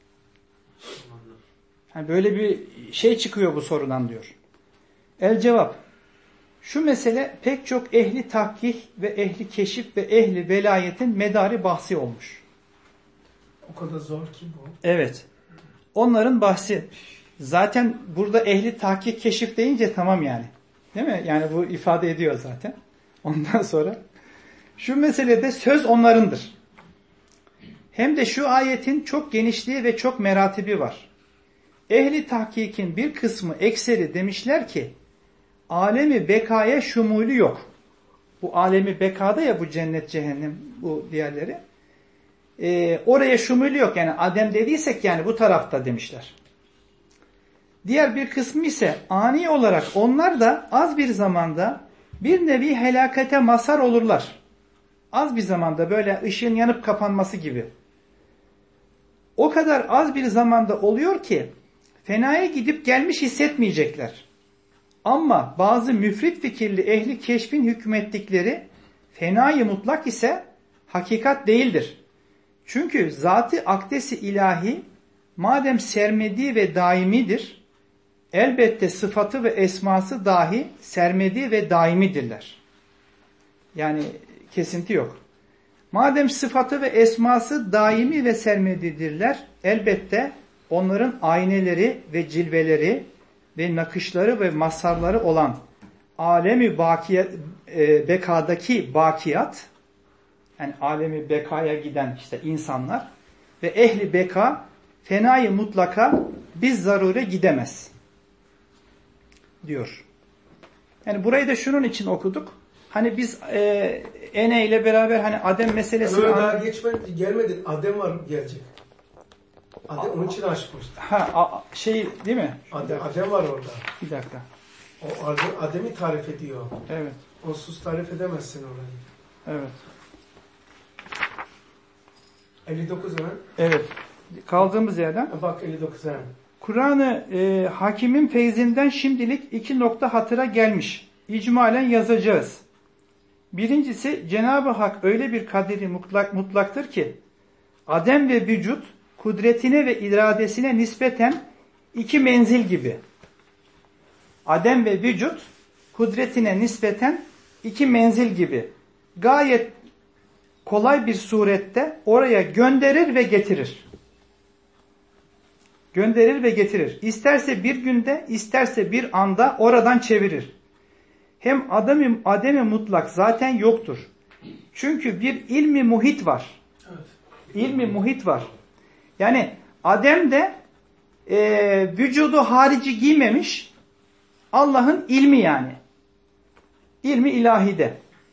Yani böyle bir şey çıkıyor bu sorudan diyor. El cevap. Şu mesele pek çok ehli tahkik ve ehli keşif ve ehli velayetin medarı bahsi olmuş. O kadar zor ki bu. Evet. Onların bahsi. Zaten burada ehli tahkik keşif deyince tamam yani. Değil mi? Yani bu ifade ediyor zaten. Ondan sonra şu meselede söz onlarındır. Hem de şu ayetin çok genişliği ve çok meratibi var. Ehli tahkikin bir kısmı ekseri demişler ki alemi bekaya şumulü yok. Bu alemi bekada ya bu cennet cehennem bu diğerleri. Ee, oraya şumulü yok. Yani adem dediysek yani bu tarafta demişler. Diğer bir kısmı ise ani olarak onlar da az bir zamanda bir nevi helakete mazhar olurlar. Az bir zamanda böyle ışığın yanıp kapanması gibi. O kadar az bir zamanda oluyor ki fenaya gidip gelmiş hissetmeyecekler. Ama bazı müfrit fikirli ehli keşfin hükmettikleri fenayı mutlak ise hakikat değildir. Çünkü zat-ı akdesi ilahi madem sermedi ve daimidir, elbette sıfatı ve esması dahi sermedi ve daimidirler. Yani kesinti yok. Madem sıfatı ve esması daimi ve sermedidirler, elbette onların ayneleri ve cilveleri ve nakışları ve mazharları olan alemi bakiye, e, bekadaki bakiyat, yani alemi bekaya giden işte insanlar ve ehli beka fenayı mutlaka biz zarure gidemez diyor. Yani burayı da şunun için okuduk. hani biz e, Ene ile beraber hani Adem meselesini... Öyle daha geçmedi, gelmedi. Adem var gelecek. Adem onun için açmış. Ha a, şey değil mi? Adem, Adem var orada. Bir dakika. O Adem, Adem'i tarif ediyor. Evet. Onsuz tarif edemezsin orayı. Evet. elli dokuz hemen. Evet. Kaldığımız yerden. Bak elli dokuz hemen. Kur'an-ı e, Hakim'in feyzinden şimdilik iki nokta hatıra gelmiş. İcmalen yazacağız. Birincisi Cenab-ı Hak öyle bir kaderi mutlak, mutlaktır ki Adem ve vücut kudretine ve iradesine nispeten iki menzil gibi. Adem ve vücut kudretine nispeten iki menzil gibi. Gayet kolay bir surette oraya gönderir ve getirir. Gönderir ve getirir. İsterse bir günde, isterse bir anda oradan çevirir. Hem adem-i, adem-i mutlak zaten yoktur. Çünkü bir ilmi muhit var. Evet. İlmi muhit var. Yani Adem de e, vücudu harici giymemiş, Allah'ın ilmi yani. İlmi ilahide.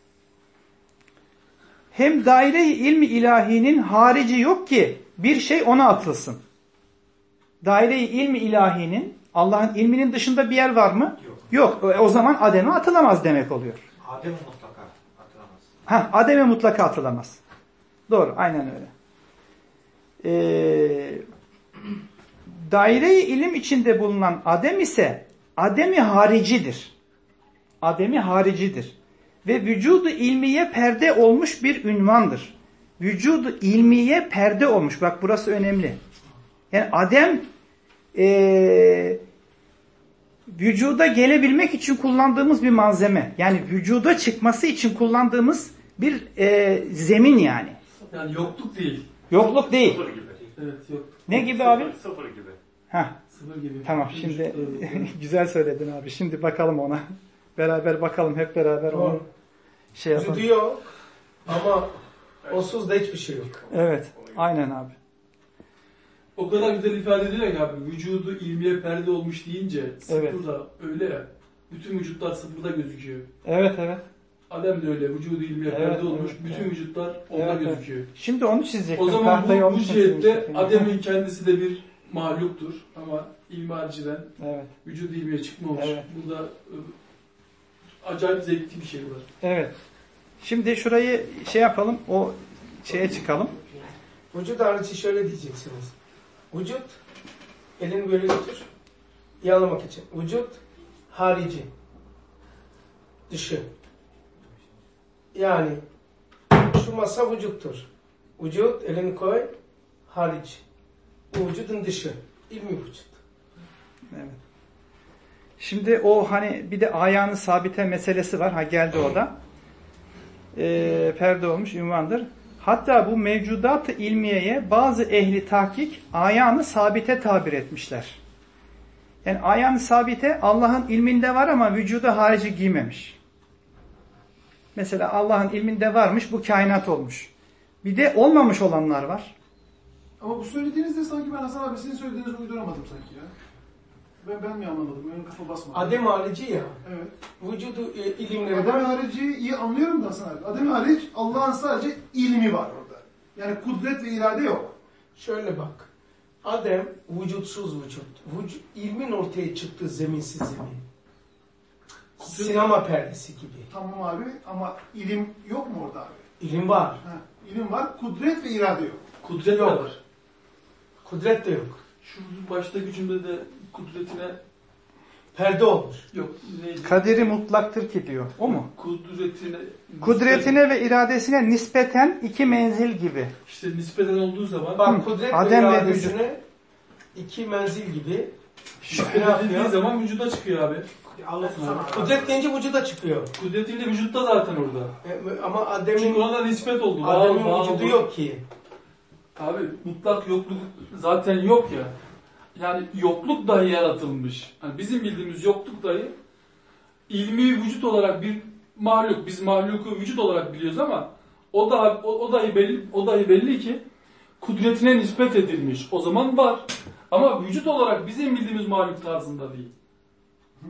Hem daire-i ilmi ilahinin harici yok ki bir şey ona atılsın. Daire-i ilmi ilahinin, Allah'ın ilminin dışında bir yer var mı? Yok. Yok. O zaman Adem'e atılamaz demek oluyor. Adem mutlaka atılamaz. Ha, Adem'e mutlaka atılamaz. Doğru, aynen öyle. Ee, daire-i ilim içinde bulunan Adem ise Adem-i haricidir. Adem-i haricidir. Ve vücudu ilmiye perde olmuş bir ünvandır. Vücudu ilmiye perde olmuş. Bak burası önemli. Yani Adem e, vücuda gelebilmek için kullandığımız bir malzeme. Yani vücuda çıkması için kullandığımız bir e, zemin yani. Yani yokluk değil. Yokluk değil. Sıfır gibi. Evet yok. Ne gibi abi? Sıfır gibi. Heh, Sıfır gibi. tamam şimdi güzel söyledin abi. Şimdi bakalım ona. Beraber bakalım hep beraber onu şey yapalım. Vücudu yok ama onsuz da hiçbir şey yok. Evet. Aynen abi. O kadar güzel ifade ediyor ki abi, vücudu ilmiye perde olmuş deyince sıfırda öyle ya, bütün vücutlar sıfırda gözüküyor. Evet evet. Adem de öyle, vücudu ilmiye Evet, perde olmuş, evet, bütün evet. vücutlar onda Evet, evet. gözüküyor. Şimdi onu çizecektim. O zaman Tahtayı bu, onu bu çizecektim. cihette Adem'in kendisi de bir mahluktur ama ilmi hariciden Evet. vücudu ilmiye çıkmamış. Evet. Burada e, acayip zevkli bir şey var. Evet. Şimdi şurayı şey yapalım, o şeye çıkalım. Vücut harici şöyle diyeceksiniz. Vücut, elini böyle götür, yağlamak için. Vücut harici, dışı. Yani şu masa vücuttur. Vücut, elini koy, harici. Bu vücudun dışı, ilmi vücut. Evet. Şimdi o hani bir de ayağını sabite meselesi var. Ha geldi o da. Ee, perde olmuş, ünvandır. Hatta bu mevcudat-ı ilmiyeye bazı ehli tahkik ayağını sabite tabir etmişler. Yani ayağını sabite Allah'ın ilminde var ama vücudu harici giymemiş. Mesela Allah'ın ilminde varmış, bu kainat olmuş. Bir de olmamış olanlar var. Ama bu söylediğinizde sanki ben Hasan abi sizin söylediğinizi uyduramadım sanki ya. Ben, ben mi anlamadım? Benim kafa basmadı. Adem harici ya. Evet. Vücudu e, ilimleri Adem-i var. hariciyi iyi anlıyorum da Hasan abi. Adem-i haric, Allah'ın sadece ilmi var orada. Yani kudret ve irade yok. Şöyle bak. Adem vücutsuz vücut. Vücut ilmin ortaya çıktığı zeminsiz zemin. Sinema perdesi gibi. Tamam abi ama ilim yok mu orada abi? İlim var. Ha, ilim var, kudret ve irade yok. Kudret de Yok. var. Kudret de yok. Şu baştaki cümlede kudretine Perde olmuş. yok neydi? Kaderi mutlaktır ki diyor. O mu? Kudretine Kudretine ve iradesine nispeten iki menzil gibi. işte nispeten olduğu zaman Bak Hı. kudret Adem ve ve iradesine iki menzil gibi. şüphe dediği zaman vücuda çıkıyor abi. Allah sana. Kudret deyince vücuda çıkıyor. Kudretiyle vücutta zaten orada. E, ama Çünkü Adem'in ona da nispet oldu. Adem'in Bağlı- vücudu bağlı- yok ki. Abi mutlak yokluk zaten yok ya. Yani yokluk dahi yaratılmış. Yani bizim bildiğimiz yokluk dahi ilmi vücut olarak bir mahluk. Biz mahluku vücut olarak biliyoruz ama o da o, o dahi belli o dahi belli ki kudretine nispet edilmiş. O zaman var. Ama vücut olarak bizim bildiğimiz mahluk tarzında değil.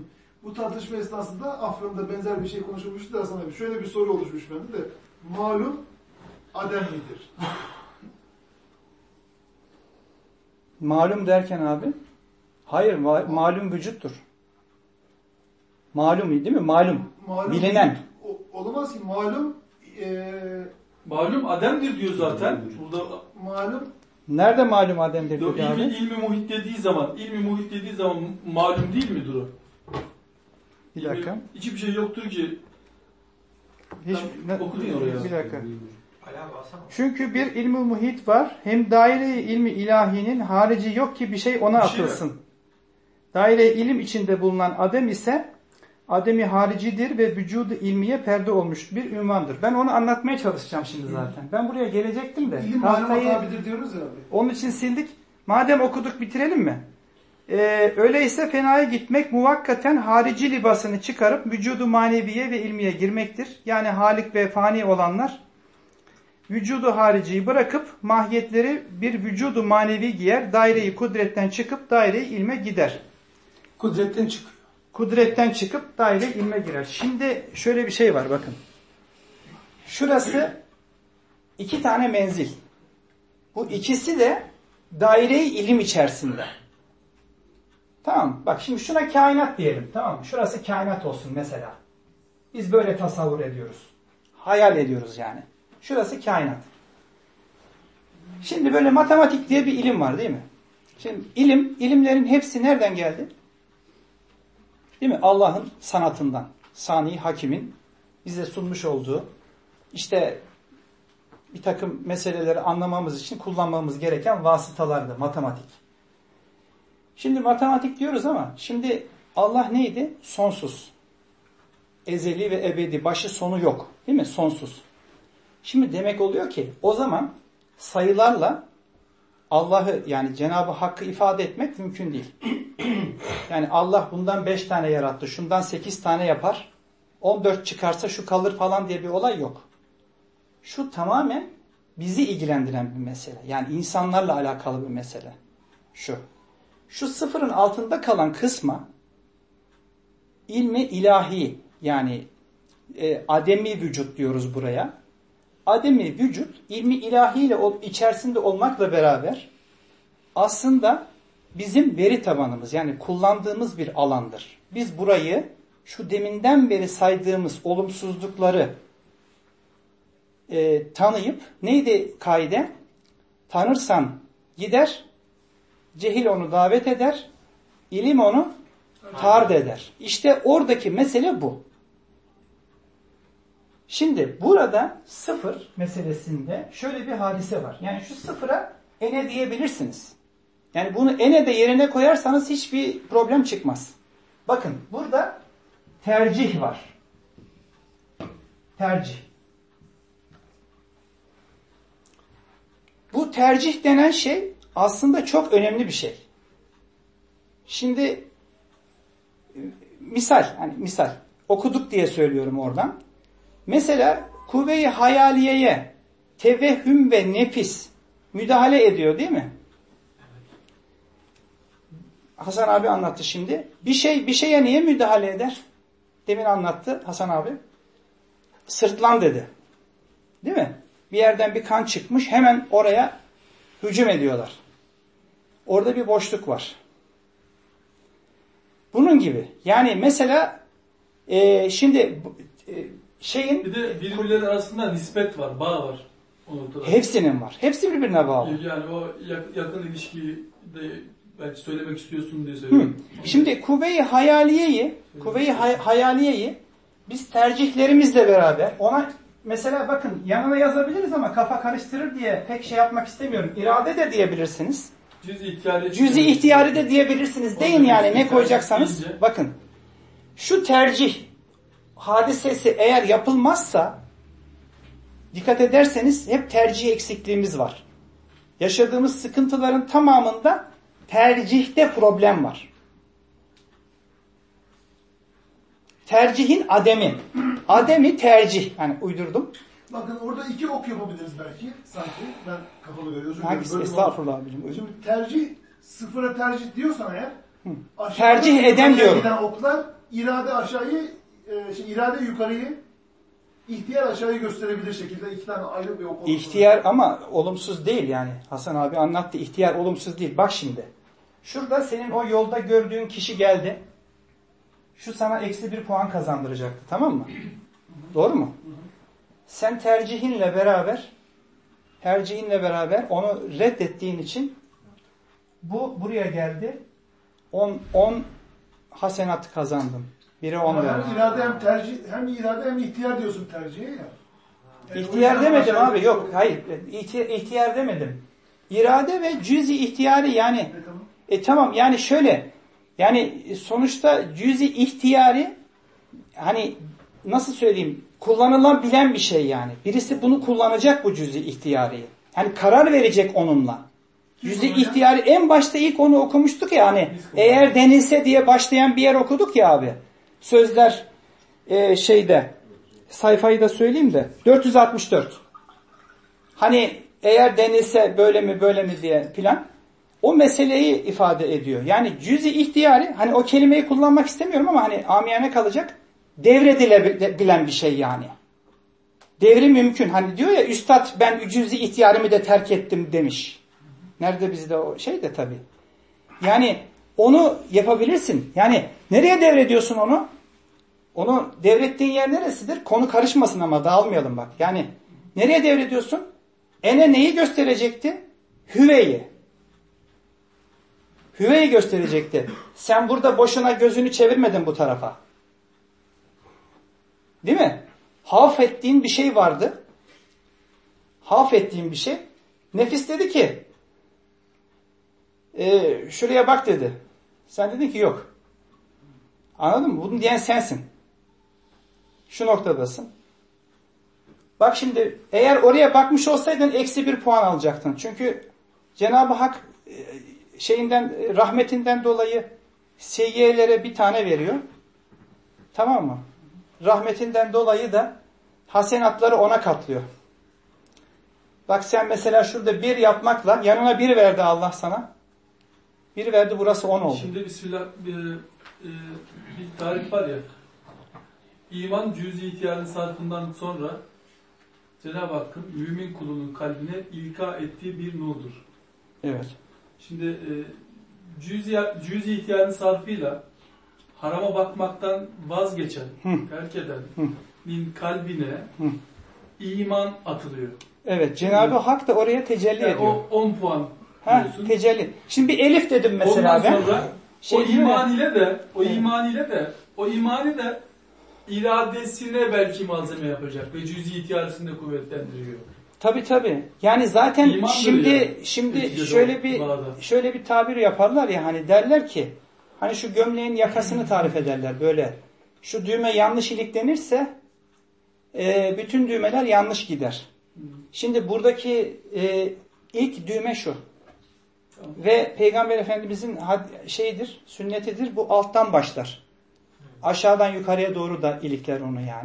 bu tartışma esnasında Afyon'da benzer bir şey konuşulmuştu da Hasan abi. Şöyle bir soru oluşmuş bende de. Malum adem midir? Malum derken abi? Hayır, ma- malum vücuttur. Malum değil mi? Malum. Malum Bilinen. O, olamaz ki malum e, Malum Adem'dir diyor zaten. Burada malum Nerede malum Adem'dir Yok, dedi ilmi, abi? ilmi muhit dediği zaman, ilmi muhit dediği zaman malum değil midir o? Bir dakika. İlmi, hiçbir şey yoktur ki. Hiç, Tamam, okudun ya oraya. Bir dakika. Ali abi alsana. Çünkü bir ilmi muhit var. Hem daire-i ilmi ilahinin harici yok ki bir şey ona Bir şey atılsın. Daire-i ilim içinde bulunan adem ise ademi haricidir ve vücudu ilmiye perde olmuş bir ünvandır. Ben onu anlatmaya çalışacağım şimdi zaten. Ben buraya gelecektim de. ilim malum Tahtayı tabidir diyoruz ya abi. onun için sildik. Madem okuduk bitirelim mi? Ee, öyleyse fenaya gitmek muvakkaten harici libasını çıkarıp vücudu maneviye ve ilmiye girmektir. Yani halik ve fani olanlar vücudu hariciyi bırakıp mahiyetleri bir vücudu manevi giyer, daire-i kudretten çıkıp daire-i ilme gider. Kudretten çıkıyor. Kudretten çıkıp daire-i ilme girer. Şimdi şöyle bir şey var bakın. Şurası iki tane menzil. Bu ikisi de daire-i ilim içerisinde. Tamam, bak şimdi şuna kainat diyelim, tamam mı? Şurası kainat olsun mesela. Biz böyle tasavvur ediyoruz. Hayal ediyoruz yani. Şurası kainat. Şimdi böyle matematik diye bir ilim var değil mi? Şimdi ilim, ilimlerin hepsi nereden geldi? Değil mi? Allah'ın sanatından. Sani Hakim'in bize sunmuş olduğu işte bir takım meseleleri anlamamız için kullanmamız gereken vasıtalardı matematik. Şimdi matematik diyoruz ama şimdi Allah neydi? Sonsuz. Ezeli ve ebedi. Başı sonu yok. Değil mi? Sonsuz. Şimdi demek oluyor ki o zaman sayılarla Allah'ı yani Cenab-ı Hakk'ı ifade etmek mümkün değil. Yani Allah bundan beş tane yarattı. Şundan sekiz tane yapar. on dört çıkarsa şu kalır falan diye bir olay yok. Şu tamamen bizi ilgilendiren bir mesele. Yani insanlarla alakalı bir mesele. Şu. Şu sıfırın altında kalan kısma ilmi ilahi yani e, ademi vücut diyoruz buraya. Ademi vücut ilmi ilahiyle içerisinde olmakla beraber aslında bizim veri tabanımız yani kullandığımız bir alandır. Biz burayı şu deminden beri saydığımız olumsuzlukları e, tanıyıp neydi kaide? Tanırsan gider, cehil onu davet eder, ilim onu tard eder. İşte oradaki mesele bu. Şimdi burada sıfır meselesinde şöyle bir hadise var. Yani şu sıfıra ene diyebilirsiniz. Yani bunu ene de yerine koyarsanız hiçbir problem çıkmaz. Bakın burada tercih var. Tercih. Bu tercih denen şey aslında çok önemli bir şey. Şimdi misal, hani misal okuduk diye söylüyorum oradan. Mesela kuvve-i hayaliyeye tevehhüm ve nefis müdahale ediyor değil mi? Hasan abi anlattı şimdi. Bir şey bir şeye niye müdahale eder? Demin anlattı Hasan abi. Sırtlan dedi. Değil mi? Bir yerden bir kan çıkmış hemen oraya hücum ediyorlar. Orada bir boşluk var. Bunun gibi. Yani mesela e, şimdi e, şeyin Bir de birbirleri arasında nispet var, bağ var. O hepsinin var. Hepsi birbirine bağlı. Yani o yakın ilişkiyi de belki söylemek istiyorsun diye söylüyorum. Hı. Şimdi kuvve-i hayaliyeyi, kuvve-i hay- hayaliyeyi biz tercihlerimizle beraber ona mesela bakın yanına yazabiliriz ama kafa karıştırır diye pek şey yapmak istemiyorum. İrade de diyebilirsiniz. Cüz-i ihtiyari, Cüz-i ihtiyari de diyebilirsiniz. Deyin yani ne koyacaksanız. Bakın şu tercih hadisesi eğer yapılmazsa dikkat ederseniz hep tercih eksikliğimiz var. Yaşadığımız sıkıntıların tamamında tercihte problem var. Tercihin ademi. Ademi tercih. Yani uydurdum. Bakın orada iki ok yapabiliriz belki. Sanki ben kafalı görüyorum. Hangisi? Estağfurullah abicim. Şimdi tercih, sıfıra tercih diyorsan eğer tercih aşağıda eden diyorum. giden oklar irade aşağıyı, e, şey, irade yukarıyı, ihtiyar aşağıyı gösterebilir şekilde iki tane ayrı bir ok. İhtiyar ama olumsuz değil yani. Hasan abi anlattı. İhtiyar olumsuz değil. Bak şimdi. Şurada senin o yolda gördüğün kişi geldi. Şu sana eksi bir puan kazandıracaktı. Tamam mı? Doğru mu? Sen tercihinle beraber tercihinle beraber onu reddettiğin için bu buraya geldi. on hasenat kazandın. Biri on verdi. Hem irade hem tercih, hem irade hem ihtiyar diyorsun tercihe ya. Yani İhtiyar demedim abi. Yok. Hayır. İhtiyar, ihtiyar demedim. İrade ve cüz-i ihtiyari yani. E, tamam. E tamam yani şöyle. Yani sonuçta cüz-i ihtiyari hani nasıl söyleyeyim kullanılabilen bir şey yani. Birisi bunu kullanacak bu cüz-i ihtiyariyi. Hani karar verecek onunla. Cüz-i ihtiyari en başta ilk onu okumuştuk ya hani eğer denilse diye başlayan bir yer okuduk ya abi. Sözler e, şeyde sayfayı da söyleyeyim de dört yüz altmış dört. Hani eğer denilse böyle mi böyle mi diye filan o meseleyi ifade ediyor. Yani cüz-i ihtiyari hani o kelimeyi kullanmak istemiyorum ama hani amiyane kalacak devredilebilen bir şey yani. Devri mümkün. Hani diyor ya üstad ben cüz-i ihtiyarımı da terk ettim demiş. Nerede bizde o şey de tabii. Yani onu yapabilirsin. Yani nereye devrediyorsun onu? Onu devrettiğin yer neresidir? Konu karışmasın ama dağılmayalım bak. Yani nereye devrediyorsun? Ene neyi gösterecekti? Hüveyi. Hüveyi gösterecekti. Sen burada boşuna gözünü çevirmedin bu tarafa. Değil mi? Havf ettiğin bir şey vardı. Havf ettiğin bir şey. Nefis dedi ki e, şuraya bak dedi. Sen dedin ki yok. Anladın mı? Bunu diyen sensin. Şu noktadasın. Bak şimdi eğer oraya bakmış olsaydın eksi bir puan alacaktın. Çünkü Cenab-ı Hak şeyinden rahmetinden dolayı seyyiyelere bir tane veriyor. Tamam mı? Rahmetinden dolayı da hasenatları ona katlıyor. Bak sen mesela şurada bir yapmakla yanına bir verdi Allah sana. Bir verdi burası on oldu. Şimdi bismillah bir, e, bir tarif var ya. İman cüz-i ihtiyarın sarfından sonra Cenab-ı Hakk'ın mümin kulunun kalbine ilka ettiği bir nurdur. Evet. Şimdi e, cüz-i, cüz-i ihtiyarın sarfıyla harama bakmaktan vazgeçen, Hı. terk edenin kalbine Hı. iman atılıyor. Evet. Cenab-ı Hak da oraya tecelli Yani ediyor. o on puan Ha, diyorsun. tecelli. Şimdi bir elif dedim mesela Ondan ben. sonra Şey o değil mi? iman ile de o Evet. iman ile de o imanı da iradesine belki malzeme yapacak ve cüz-i ihtiyarısını da kuvvetlendiriyor. Tabii tabii. Yani zaten İmandır şimdi yani. şimdi Neticede şöyle o bir bağda. şöyle bir tabir yaparlar ya hani derler ki hani şu gömleğin yakasını tarif ederler böyle. Şu düğme yanlış iliklenirse e, bütün düğmeler yanlış gider. Şimdi buradaki e, ilk düğme şu. Tamam. Ve Peygamber Efendimizin had- şeyidir, sünnetidir. Bu alttan başlar. Aşağıdan yukarıya doğru da ilikler onu yani.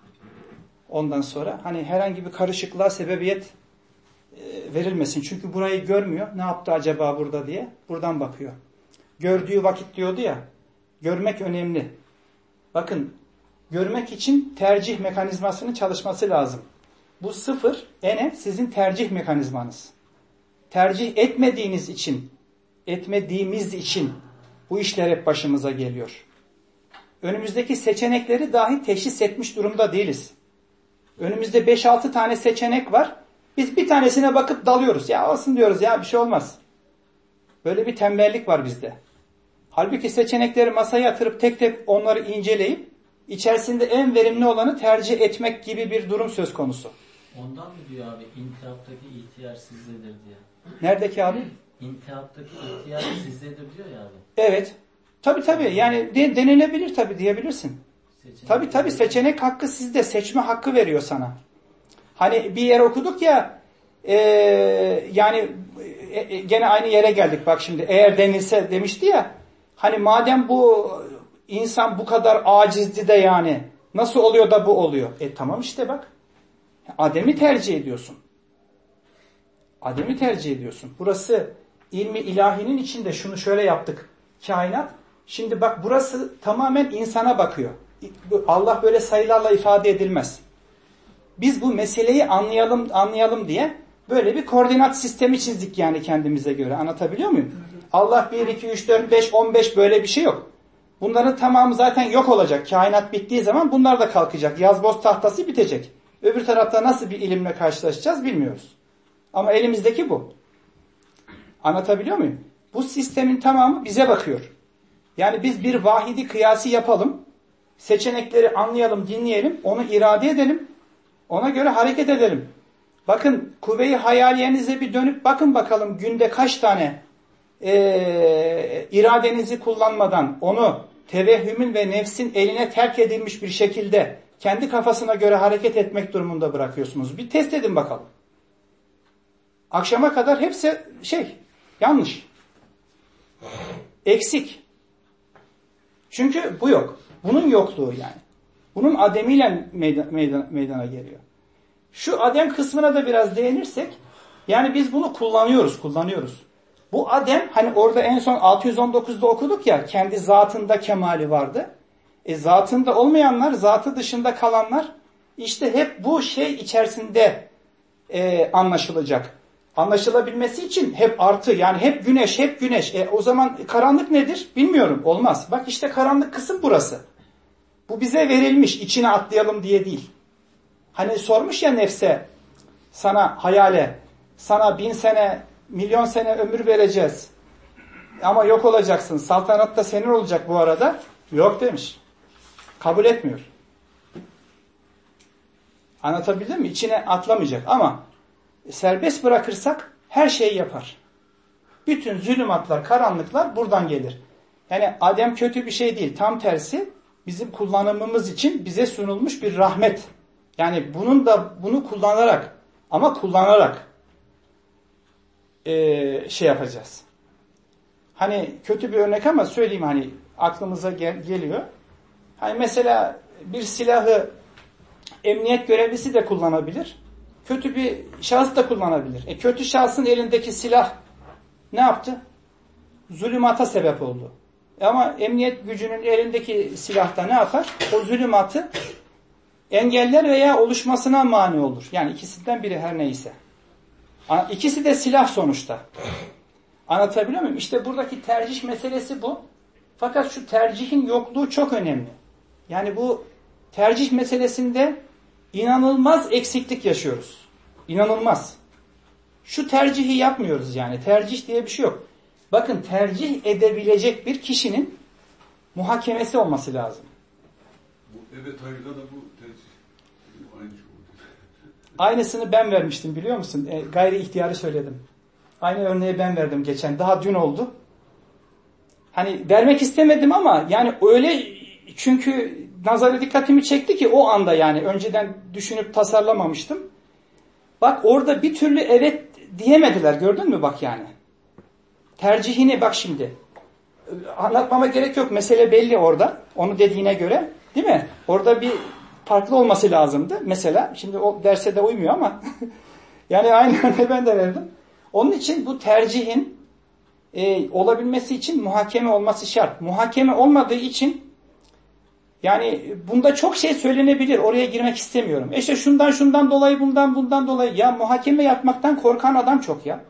Ondan sonra hani herhangi bir karışıklığa sebebiyet e, verilmesin. Çünkü burayı görmüyor. Ne yaptı acaba burada diye. Buradan bakıyor. Gördüğü vakit diyordu ya. Görmek önemli. Bakın görmek için tercih mekanizmasının çalışması lazım. Bu sıfır ene sizin tercih mekanizmanız. Tercih etmediğiniz için, etmediğimiz için bu işler hep başımıza geliyor. Önümüzdeki seçenekleri dahi teşhis etmiş durumda değiliz. Önümüzde beş altı tane seçenek var. Biz bir tanesine bakıp dalıyoruz. Ya olsun diyoruz ya bir şey olmaz. Böyle bir tembellik var bizde. Halbuki seçenekleri masaya yatırıp tek tek onları inceleyip içerisinde en verimli olanı tercih etmek gibi bir durum söz konusu. Ondan mı diyor abi intihaptaki ihtiyar sizdedir diye. Neredeki abi? İntihaptaki ihtiyar sizdedir diyor ya abi. Evet. Tabii tabii yani de, denilebilir tabii diyebilirsin. Seçenek Tabii tabii seçenek hakkı sizde. Seçme hakkı veriyor sana. Hani bir yer okuduk ya e, yani e, gene aynı yere geldik bak şimdi. Eğer denilse demişti ya hani madem bu insan bu kadar acizdi de yani nasıl oluyor da bu oluyor? E tamam işte bak. Adem'i tercih ediyorsun. Adem'i tercih ediyorsun. Burası ilmi ilahinin içinde şunu şöyle yaptık. Kainat Şimdi bak burası tamamen insana bakıyor. Allah böyle sayılarla ifade edilmez. Biz bu meseleyi anlayalım anlayalım diye böyle bir koordinat sistemi çizdik yani kendimize göre. Anlatabiliyor muyum? Allah bir, iki, üç, dört, beş, on beş böyle bir şey yok. Bunların tamamı zaten yok olacak. Kainat bittiği zaman bunlar da kalkacak. Yazboz tahtası bitecek. Öbür tarafta nasıl bir ilimle karşılaşacağız bilmiyoruz. Ama elimizdeki bu. Anlatabiliyor muyum? Bu sistemin tamamı bize bakıyor. Yani biz bir vahidi kıyası yapalım. Seçenekleri anlayalım, dinleyelim. Onu irade edelim. Ona göre hareket edelim. Bakın kuvve-i hayaliyenize bir dönüp bakın bakalım günde kaç tane e, iradenizi kullanmadan onu tevehhümün ve nefsin eline terk edilmiş bir şekilde kendi kafasına göre hareket etmek durumunda bırakıyorsunuz. Bir test edin bakalım. Akşama kadar hepsi şey, yanlış. Eksik. Çünkü bu yok. Bunun yokluğu yani. Bunun ademiyle meydan, meydan, meydana geliyor. Şu adem kısmına da biraz değinirsek, yani biz bunu kullanıyoruz, kullanıyoruz. Bu adem, hani orada en son altı yüz on dokuzda okuduk ya, kendi zatında kemali vardı. E zatında olmayanlar, zatı dışında kalanlar, işte hep bu şey içerisinde e, anlaşılacak. Anlaşılabilmesi için hep artı, yani hep güneş, hep güneş. E, o zaman karanlık nedir? Bilmiyorum, olmaz. Bak işte karanlık kısım burası. Bu bize verilmiş, içine atlayalım diye değil. Hani sormuş ya nefse, sana hayale, sana bin sene, milyon sene ömür vereceğiz. Ama yok olacaksın, saltanat da senin olacak bu arada. Yok demiş. Kabul etmiyor. Anlatabildim mi? İçine atlamayacak ama serbest bırakırsak her şeyi yapar. Bütün zulümatlar, karanlıklar buradan gelir. Yani Adem kötü bir şey değil. Tam tersi bizim kullanımımız için bize sunulmuş bir rahmet. Yani bunun da bunu kullanarak ama kullanarak e, şey yapacağız. Hani kötü bir örnek ama söyleyeyim hani aklımıza gel, geliyor. Hani mesela bir silahı emniyet görevlisi de kullanabilir. Kötü bir şahıs da kullanabilir. E kötü şahsın elindeki silah ne yaptı? Zulümata sebep oldu. E ama emniyet gücünün elindeki silahta ne yapar? O zulümatı engeller veya oluşmasına mani olur. Yani ikisinden biri her neyse. İkisi de silah sonuçta. Anlatabiliyor muyum? İşte buradaki tercih meselesi bu. Fakat şu tercihin yokluğu çok önemli. Yani bu tercih meselesinde inanılmaz eksiklik yaşıyoruz. İnanılmaz. Şu tercihi yapmıyoruz yani. Tercih diye bir şey yok. Bakın tercih edebilecek bir kişinin muhakemesi olması lazım. Bu, evet hayırda da bu tercih aynı şey oldu. Aynısını ben vermiştim biliyor musun? E, gayri ihtiyarı söyledim. Aynı örneği ben verdim geçen. Daha dün oldu. Hani vermek istemedim ama yani öyle çünkü nazara dikkatimi çekti ki o anda yani önceden düşünüp tasarlamamıştım. Bak orada bir türlü evet diyemediler. Gördün mü bak yani. Tercihini bak şimdi. Anlatmama gerek yok. Mesele belli orada. Onu dediğine göre. Değil mi? Orada bir farklı olması lazımdı. Mesela şimdi o derse de uymuyor ama yani aynı örneği ben de verdim. Onun için bu tercihin e, olabilmesi için muhakeme olması şart. Muhakeme olmadığı için yani bunda çok şey söylenebilir. Oraya girmek istemiyorum. E işte şundan şundan dolayı bundan bundan dolayı. Ya muhakeme yapmaktan korkan adam çok ya.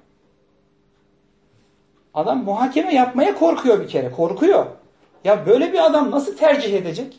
Adam muhakeme yapmaya korkuyor bir kere. Korkuyor. Ya böyle bir adam nasıl tercih edecek?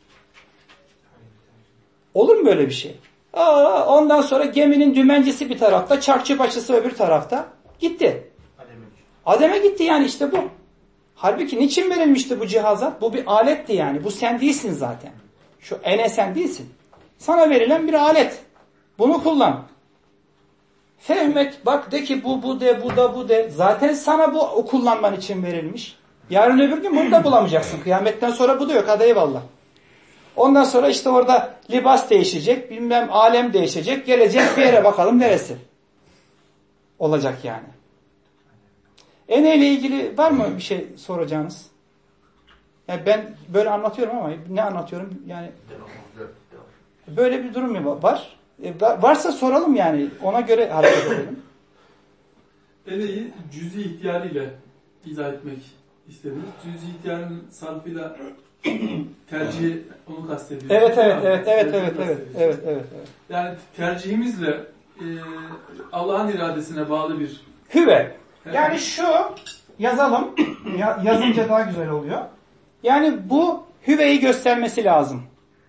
Olur mu böyle bir şey? Aa, ondan sonra geminin dümencisi bir tarafta, çarkçı başısı öbür tarafta. Gitti. Adem'e gitti yani işte bu. Halbuki niçin verilmişti bu cihazat? Bu bir aletti yani. Bu sen değilsin zaten. Şu ene sen değilsin. Sana verilen bir alet. Bunu kullan. Fehmet bak de ki bu bu de bu da bu de. Zaten sana bu o kullanman için verilmiş. Yarın öbür gün bunu da bulamayacaksın. Kıyametten sonra bu da yok. Hadi eyvallah. Ondan sonra işte orada libas değişecek. Bilmem alem değişecek. Gelecek bir yere bakalım neresi. Olacak yani. Ene ile ilgili var mı bir şey soracağınız? Yani ben böyle anlatıyorum ama ne anlatıyorum? Yani böyle bir durum mu var? E, varsa soralım yani. Ona göre hareket edelim. Eneyi cüz-i ihtiyarıyla izah etmek istediniz. Cüz-i ihtiyarın sarfıyla tercihi onu kastediyorsunuz. Evet evet evet evet Tercihi evet evet kastediyorsunuz. evet evet evet. Yani tercihimizle e, Allah'ın iradesine bağlı bir Hüve. Yani şu yazalım. Ya, yazınca daha güzel oluyor. Yani bu hüveyi göstermesi lazım.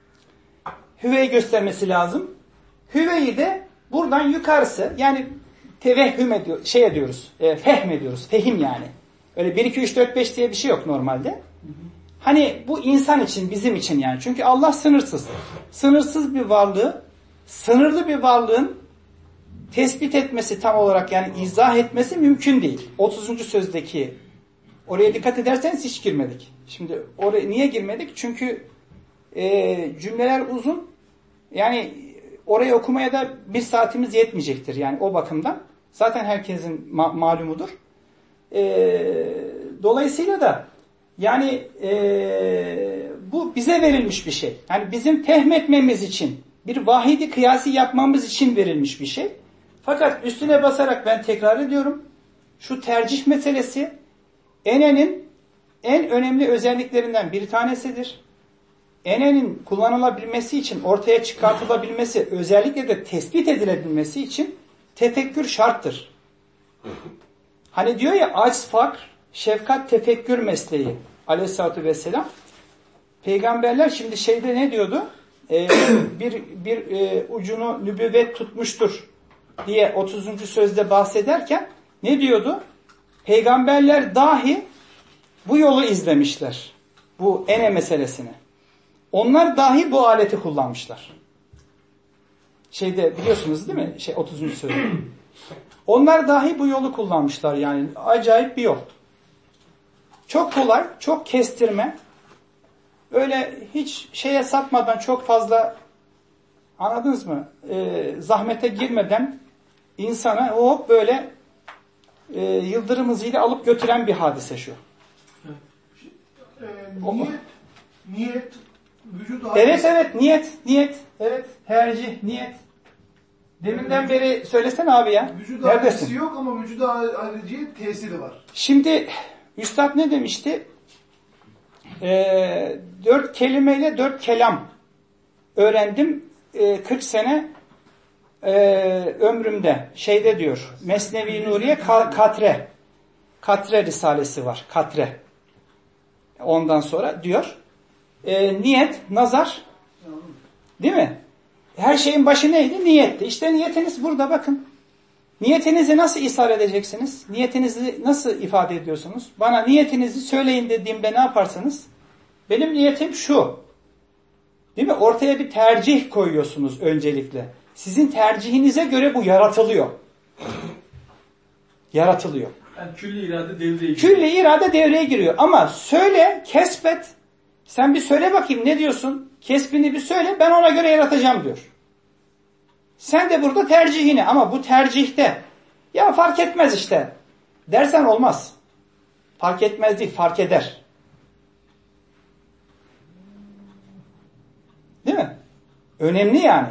Hüveyi göstermesi lazım. Hüveyi de buradan yukarısı yani tevehhüm ediyor, şey ediyoruz. E, fehm ediyoruz. Fehim yani. Öyle bir iki üç dört beş diye bir şey yok normalde. Hani bu insan için, bizim için yani. Çünkü Allah sınırsız. Sınırsız bir varlığı, sınırlı bir varlığın tespit etmesi tam olarak yani izah etmesi mümkün değil. otuzuncu sözdeki oraya dikkat ederseniz hiç girmedik. Şimdi oraya niye girmedik? Çünkü e, cümleler uzun. Yani orayı okumaya da bir saatimiz yetmeyecektir. Yani o bakımdan. Zaten herkesin ma- malumudur. E, dolayısıyla da yani e, bu bize verilmiş bir şey. Yani bizim fehmetmemiz için, bir vahidi kıyasi yapmamız için verilmiş bir şey. Fakat üstüne basarak ben tekrar ediyorum. Şu tercih meselesi Ene'nin en önemli özelliklerinden bir tanesidir. Ene'nin kullanılabilmesi için, ortaya çıkartılabilmesi, özellikle de tespit edilebilmesi için tefekkür şarttır. Hani diyor ya acz fakr, şefkat tefekkür mesleği aleyhissalatü vesselam. Peygamberler şimdi şeyde ne diyordu? Ee, bir bir e, ucunu nübüvvet tutmuştur diye otuzuncu sözde bahsederken ne diyordu? Peygamberler dahi bu yolu izlemişler. Bu ene meselesini. Onlar dahi bu aleti kullanmışlar. Şeyde biliyorsunuz değil mi? Şey otuzuncu sözde. Onlar dahi bu yolu kullanmışlar yani. Acayip bir yol. Çok kolay, çok kestirme. Öyle hiç şeye sapmadan çok fazla anladınız mı? Ee, zahmete girmeden insana hop böyle e, yıldırım hızıyla alıp götüren bir hadise şu. Ee, niyet, niyet, vücut Evet evet niyet, niyet. Evet tercih, niyet. Deminden beri söylesene abi ya. Vücut Neredesin? ayrıcı yok ama vücut ayrıcı tesiri var. Şimdi Üstad ne demişti? Ee, dört kelimeyle dört kelam öğrendim. Ee, kırk sene e, ömrümde. Şeyde diyor. Mesnevi Nuriye Katre. Katre Risalesi var. Katre. Ondan sonra diyor. E, niyet, nazar. Değil mi? Her şeyin başı neydi? Niyetti. İşte niyetiniz burada bakın. Niyetinizi nasıl ishar edeceksiniz? Niyetinizi nasıl ifade ediyorsunuz? Bana niyetinizi söyleyin dediğimde ne yaparsınız? Benim niyetim şu. Değil mi? Ortaya bir tercih koyuyorsunuz öncelikle. Sizin tercihinize göre bu yaratılıyor. Yaratılıyor. Yani külli irade devreye giriyor. Külli irade devreye giriyor. Ama söyle, kesbet. Sen bir söyle bakayım ne diyorsun? Kesbini bir söyle, ben ona göre yaratacağım diyor. Sen de burada tercihini ama bu tercihte ya fark etmez işte dersen olmaz. Fark etmez değil, fark eder. Değil mi? Önemli yani.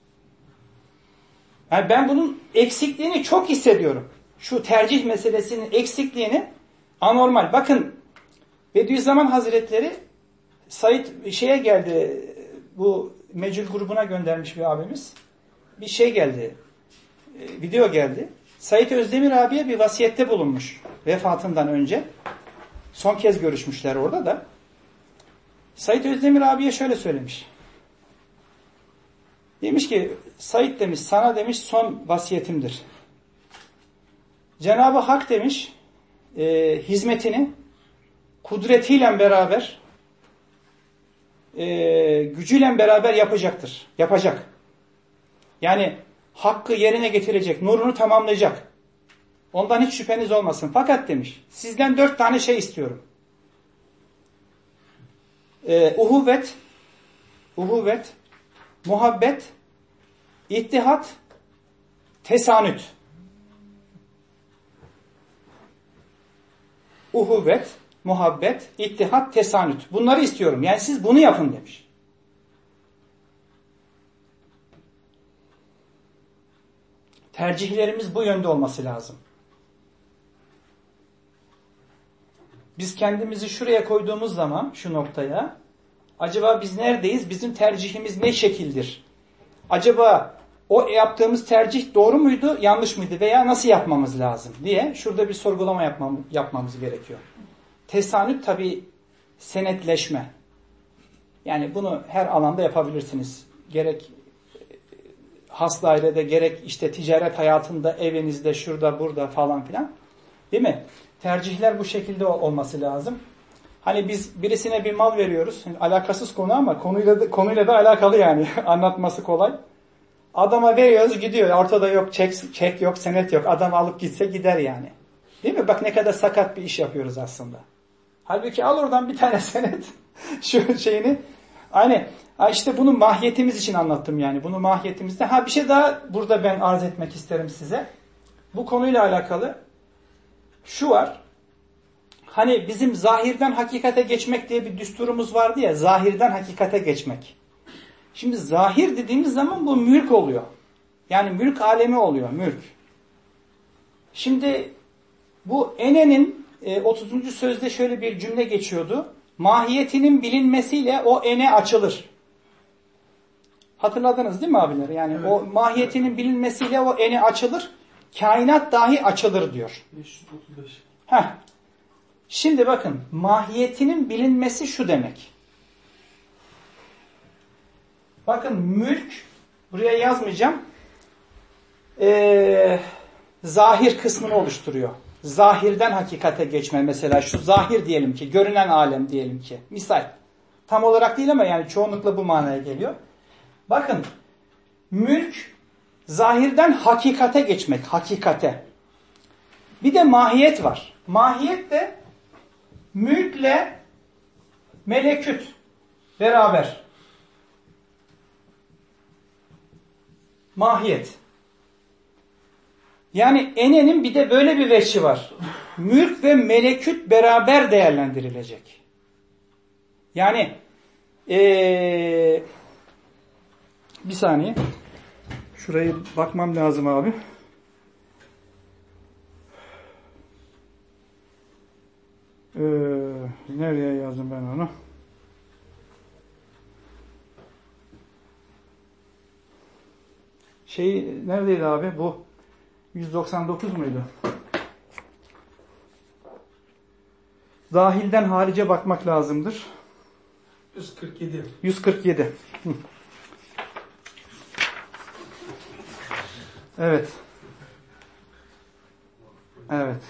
Yani ben bunun eksikliğini çok hissediyorum. Şu tercih meselesinin eksikliğini anormal. Bakın Bediüzzaman Hazretleri Said şeye geldi, bu Mecül grubuna göndermiş bir abimiz. Bir şey geldi, video geldi. Said Özdemir abiye bir vasiyette bulunmuş vefatından önce. Son kez görüşmüşler orada da. Said Özdemir abiye şöyle söylemiş. Demiş ki, Said demiş, sana demiş son vasiyetimdir. Cenab-ı Hak demiş, e, hizmetini kudretiyle beraber, e, gücüyle beraber yapacaktır. Yapacak. Yani hakkı yerine getirecek, nurunu tamamlayacak. Ondan hiç şüpheniz olmasın. Fakat demiş, sizden dört tane şey istiyorum. E, uhuvvet, uhuvvet, muhabbet, ittihat, tesanüt. Uhuvvet, muhabbet, ittihat, tesanüt. Bunları istiyorum. Yani siz bunu yapın demiş. Tercihlerimiz bu yönde olması lazım. biz kendimizi şuraya koyduğumuz zaman şu noktaya, acaba biz neredeyiz? Bizim tercihimiz ne şekildir? Acaba o yaptığımız tercih doğru muydu, yanlış mıydı veya nasıl yapmamız lazım diye şurada bir sorgulama yapmam, yapmamız gerekiyor. Tesanüt tabii senetleşme. Yani bunu her alanda yapabilirsiniz. Gerek has dairede, gerek işte ticaret hayatında, evinizde, şurada, burada falan filan. Değil mi? Tercihler bu şekilde olması lazım. Hani biz birisine bir mal veriyoruz. Yani alakasız konu ama konuyla da, konuyla da alakalı yani. Anlatması kolay. Adama veriyoruz, gidiyor. Ortada yok çek, çek yok, senet yok. Adam alıp gitse gider yani. Değil mi? Bak ne kadar sakat bir iş yapıyoruz aslında. Halbuki al oradan bir tane senet. Şu şeyini. Hani işte bunu mahiyetimiz için anlattım yani. Bunu mahiyetimizde. Ha bir şey daha burada ben arz etmek isterim size. Bu konuyla alakalı şu var. Hani bizim zahirden hakikate geçmek diye bir düsturumuz vardı ya. Zahirden hakikate geçmek. Şimdi zahir dediğimiz zaman bu mülk oluyor. Yani mülk alemi oluyor. Mülk. Şimdi bu Ene'nin otuzuncu sözde şöyle bir cümle geçiyordu. Mahiyetinin bilinmesiyle o ene açılır. Hatırladınız değil mi abiler? Yani evet. O mahiyetinin bilinmesiyle o ene açılır. Kainat dahi açılır diyor. beş yüz otuz beş. Heh. Şimdi bakın mahiyetinin bilinmesi şu demek. Bakın mülk, buraya yazmayacağım. Ee, zahir kısmını oluşturuyor. Zahirden hakikate geçme mesela. Şu zahir diyelim ki, görünen alem diyelim ki. Misal. Tam olarak değil ama yani çoğunlukla bu manaya geliyor. Bakın, mülk, zahirden hakikate geçmek. Hakikate. Bir de mahiyet var. Mahiyet de mülkle meleküt beraber. Mahiyet. Yani enenin bir de böyle bir veçhi var. Mülk ve meleküt beraber değerlendirilecek. Yani ee, bir saniye. Şurayı bakmam lazım abi. Ee, nereye yazdım ben onu? Şey neredeydi abi? Bu yüz doksan dokuz muydu? Dahilden harice bakmak lazımdır. yüz kırk yedi. yüz kırk yedi. Hı. Evet. Evet.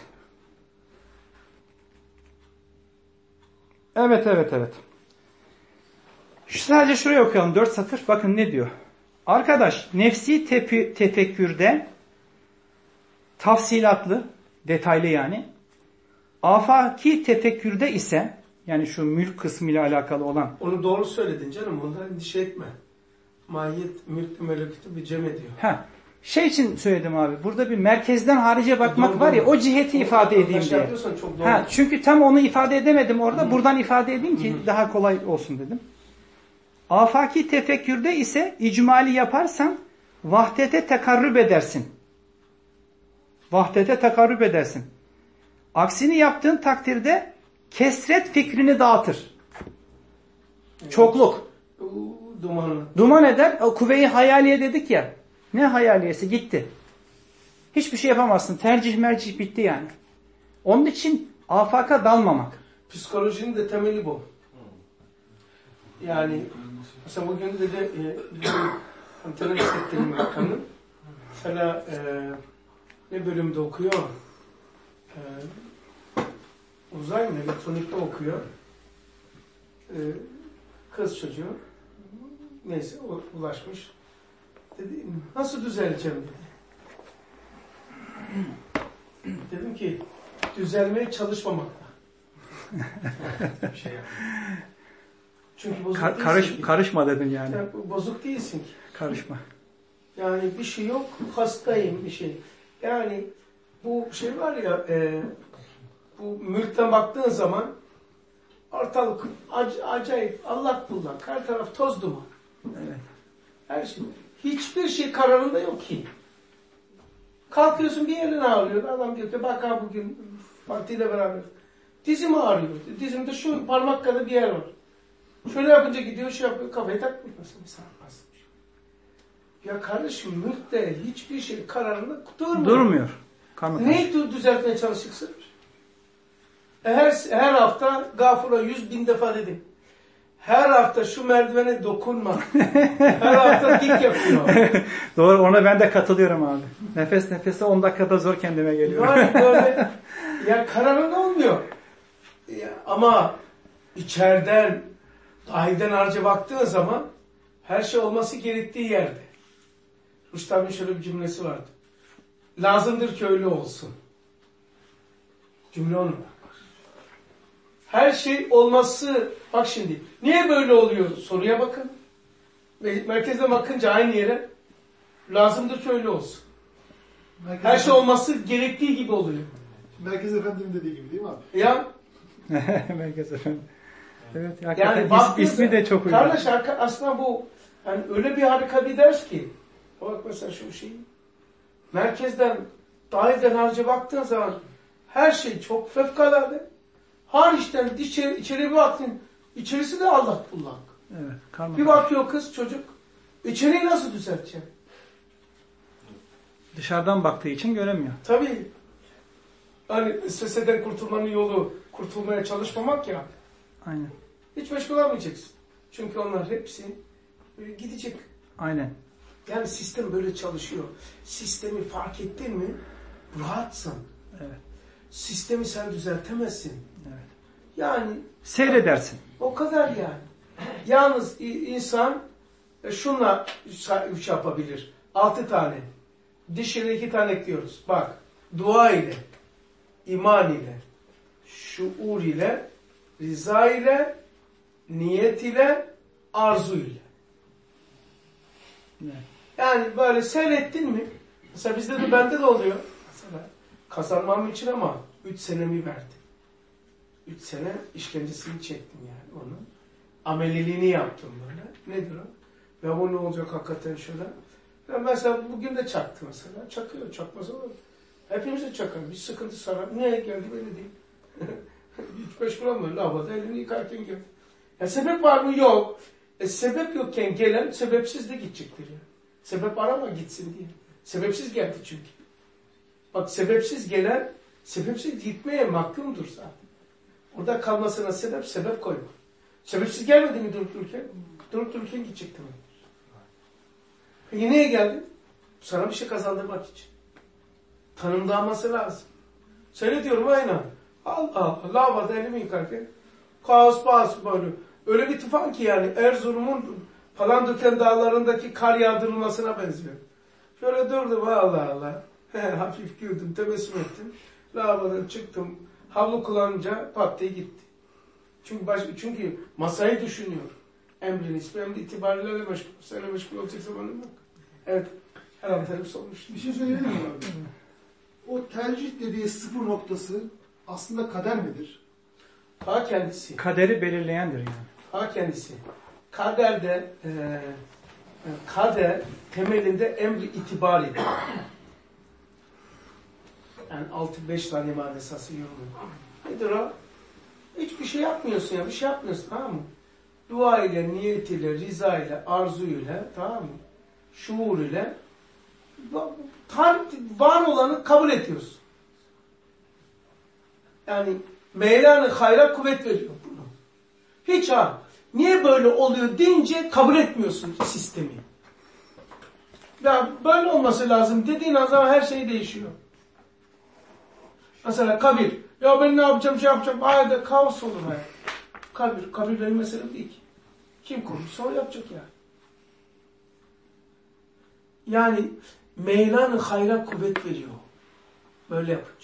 Evet, evet, evet. Şu sadece şuraya okuyalım. Dört satır. Bakın ne diyor. Arkadaş, nefsi tepi, tefekkürde tafsilatlı, detaylı yani. Afaki tefekkürde ise, yani şu mülk kısmıyla alakalı olan. Onu doğru söyledin canım. Ondan endişe etme. Mahiyet, mülk, melekütü bir cem ediyor. Ha, şey için söyledim abi. Burada bir merkezden harice bakmak doğru, var ya, doğru. O ciheti o, ifade o, edeyim diye. Çok doğru. Ha, çünkü tam onu ifade edemedim orada. Hı-hı. Buradan ifade edeyim ki Hı-hı. daha kolay olsun dedim. Afaki tefekkürde ise icmali yaparsan vahdete tekarrüb edersin. Vahdete tekarrüb edersin. Aksini yaptığın takdirde kesret fikrini dağıtır. Evet. Çokluk. Duman. Duman eder. O kuvve-i hayaliye dedik ya. Ne hayaliyesi? Gitti. Hiçbir şey yapamazsın. Tercih mercih bitti yani. Onun için afaka dalmamak. Psikolojinin de temeli bu. Yani mesela bugün de de e, teneffüs ettiğim bakanı mesela e, ne bölümde okuyor? E, uzay mı? Elektronikte okuyor. E, kız çocuğu. Neyse ulaşmış. Dedi, nasıl düzeleceğim dedi. Dedim ki düzelmeye çalışmamakla. Bir şey yap. Çünkü bozuk Ka- karış, ki. Karışma dedin yani. yani. Bozuk değilsin ki. Karışma. Yani bir şey yok, hastayım bir şey. Yani bu şey var ya, e, bu mülkten baktığın zaman ortalık ac- acayip, allak bullak, her taraf toz duman. Evet. Her şey. Hiçbir şey kararında yok ki. Kalkıyorsun bir yerini ağrıyor, adam diyor ki bak ha bugün partiyle beraber Dizim ağrıyor. Dizimde şu parmak kadar bir yer var. Şöyle yapınca gidiyor, şey yapıyor, kafayı takmıyor. Mesela ya kardeşim, mülkte hiçbir şey kararında durmuyor. Durmuyor. Neyi düzeltmeye çalışırsın? Her, her hafta Gafur'a yüz bin defa dedim. Her hafta şu merdivene dokunma. Her hafta dik yapıyor. Doğru, ona ben de katılıyorum abi. Nefes nefese on dakikada zor kendime geliyorum. Yani böyle ya kararında olmuyor. Ya, ama içeriden, dahiden harca baktığın zaman her şey olması gerektiği yerde. Rüştü şöyle bir cümlesi vardı. Lazımdır ki öyle olsun. Cümle onu. Her şey olması, bak şimdi, niye böyle oluyor? Soruya bakın. Merkezde bakınca aynı yere, lazımdır ki öyle olsun. Merkez Her şey olması gerektiği gibi oluyor. Merkez Efendi'nin dediği gibi değil mi abi? Ya, Merkez Efendi. Evet, hakikaten yani is, baktığınızda, ismi de çok uygun. kardeş aslında bu, yani öyle bir harika bir ders ki, bak mesela şu şey, merkezden, dahilden harca baktığın zaman, her şey çok fevkalade. Hariçten içeri, içeri bir baktın, içerisi de allak bullak. Evet, karma. Bir bakıyor kız, çocuk, içeriği nasıl düzeltecek? Dışarıdan baktığı için göremiyor. Tabii. Hani vesveseden kurtulmanın yolu, kurtulmaya çalışmamak ya. Aynen. Hiç meşgul olmayacaksın. Çünkü onlar hepsi gidecek. Aynen. Yani sistem böyle çalışıyor. Sistemi fark ettin mi, rahatsın. Evet. Sistemi sen düzeltemezsin. Evet. Yani Seyredersin. o kadar yani. Yalnız insan şunla üç yapabilir. Altı tane. Dişine iki tane ekliyoruz. Bak, dua ile, iman ile, şuur ile, rıza ile, niyet ile, arzu ile. Evet. Yani böyle seyrettin mi? Mesela bizde de bende de oluyor. Mesela kazanmam için ama üç senemi verdim. Üç sene işkencesini çektim yani onun. Ameliliğini yaptım böyle. Nedir o? Ya bu ne olacak hakikaten şöyle. Ya mesela bugün de çaktı mesela. Çakıyor, çakmasa olur. Hepimiz de çakar. Bir sıkıntı sarar. Niye geldi böyle değil. Hiç meşgul olmuyor. Lavada elini yıkarken geldi. Ya sebep var mı? Yok. E sebep yokken gelen sebepsiz de gidecektir ya. Sebep arama gitsin diye. Sebepsiz geldi çünkü. Bak sebepsiz gelen, sebepsiz gitmeye mahkumdur zaten. Orada kalmasına sebep, sebep koyma. Sebepsiz gelmedi mi durup dururken? Durup dururken gidecekti mi? Peki neye geldin? Sana bir şey kazandırmak için. Tanımlanması lazım. Seyrediyorum aynen. Allah Allah. Lavada elimi yıkarken kaos bağız böyle. Öyle bir tufan ki yani Erzurum'un Palandöken dağlarındaki kar yağdırılmasına benziyor. Şöyle durdum Allah Allah. He, hafif güldüm, tebessüm ettim. Lavadan çıktım. Havlu kullanınca pat diye gitti. Çünkü baş, çünkü masayı düşünüyor. Emrin ismi, emri itibariyle meşgul. Seninle meşgul olacak zamanım yok. Evet. Her an terip olmuş. Bir şey söyleyebilir miyim abi? O tercih dediği sıfır noktası aslında kader midir? Ha kendisi. Kaderi belirleyendir yani. Ha kendisi. Kaderde e, kader temelinde emri itibaridir. Yani altı beş tane imade esası yoruluyor. Nedir o? Hiçbir şey yapmıyorsun ya. Bir şey yapmıyorsun, tamam mı? Dua ile, niyet ile, rıza ile, arzu ile, tamam mı? Şuur ile var olanı kabul ediyorsun. Yani Mevla'nın hayra kuvvet veriyor bunu. Hiç ha. Niye böyle oluyor deyince kabul etmiyorsun sistemi. Ya böyle olması lazım dediğin zaman her şey değişiyor. Mesela kabir. Ya ben ne yapacağım, şey yapacağım. Hayda kaos olur hayat. Kabir. Kabir benim meselem değil ki. Kim konuşsa o yapacak yani. Yani Mevla'nın hayra kuvvet veriyor. Böyle yapınca.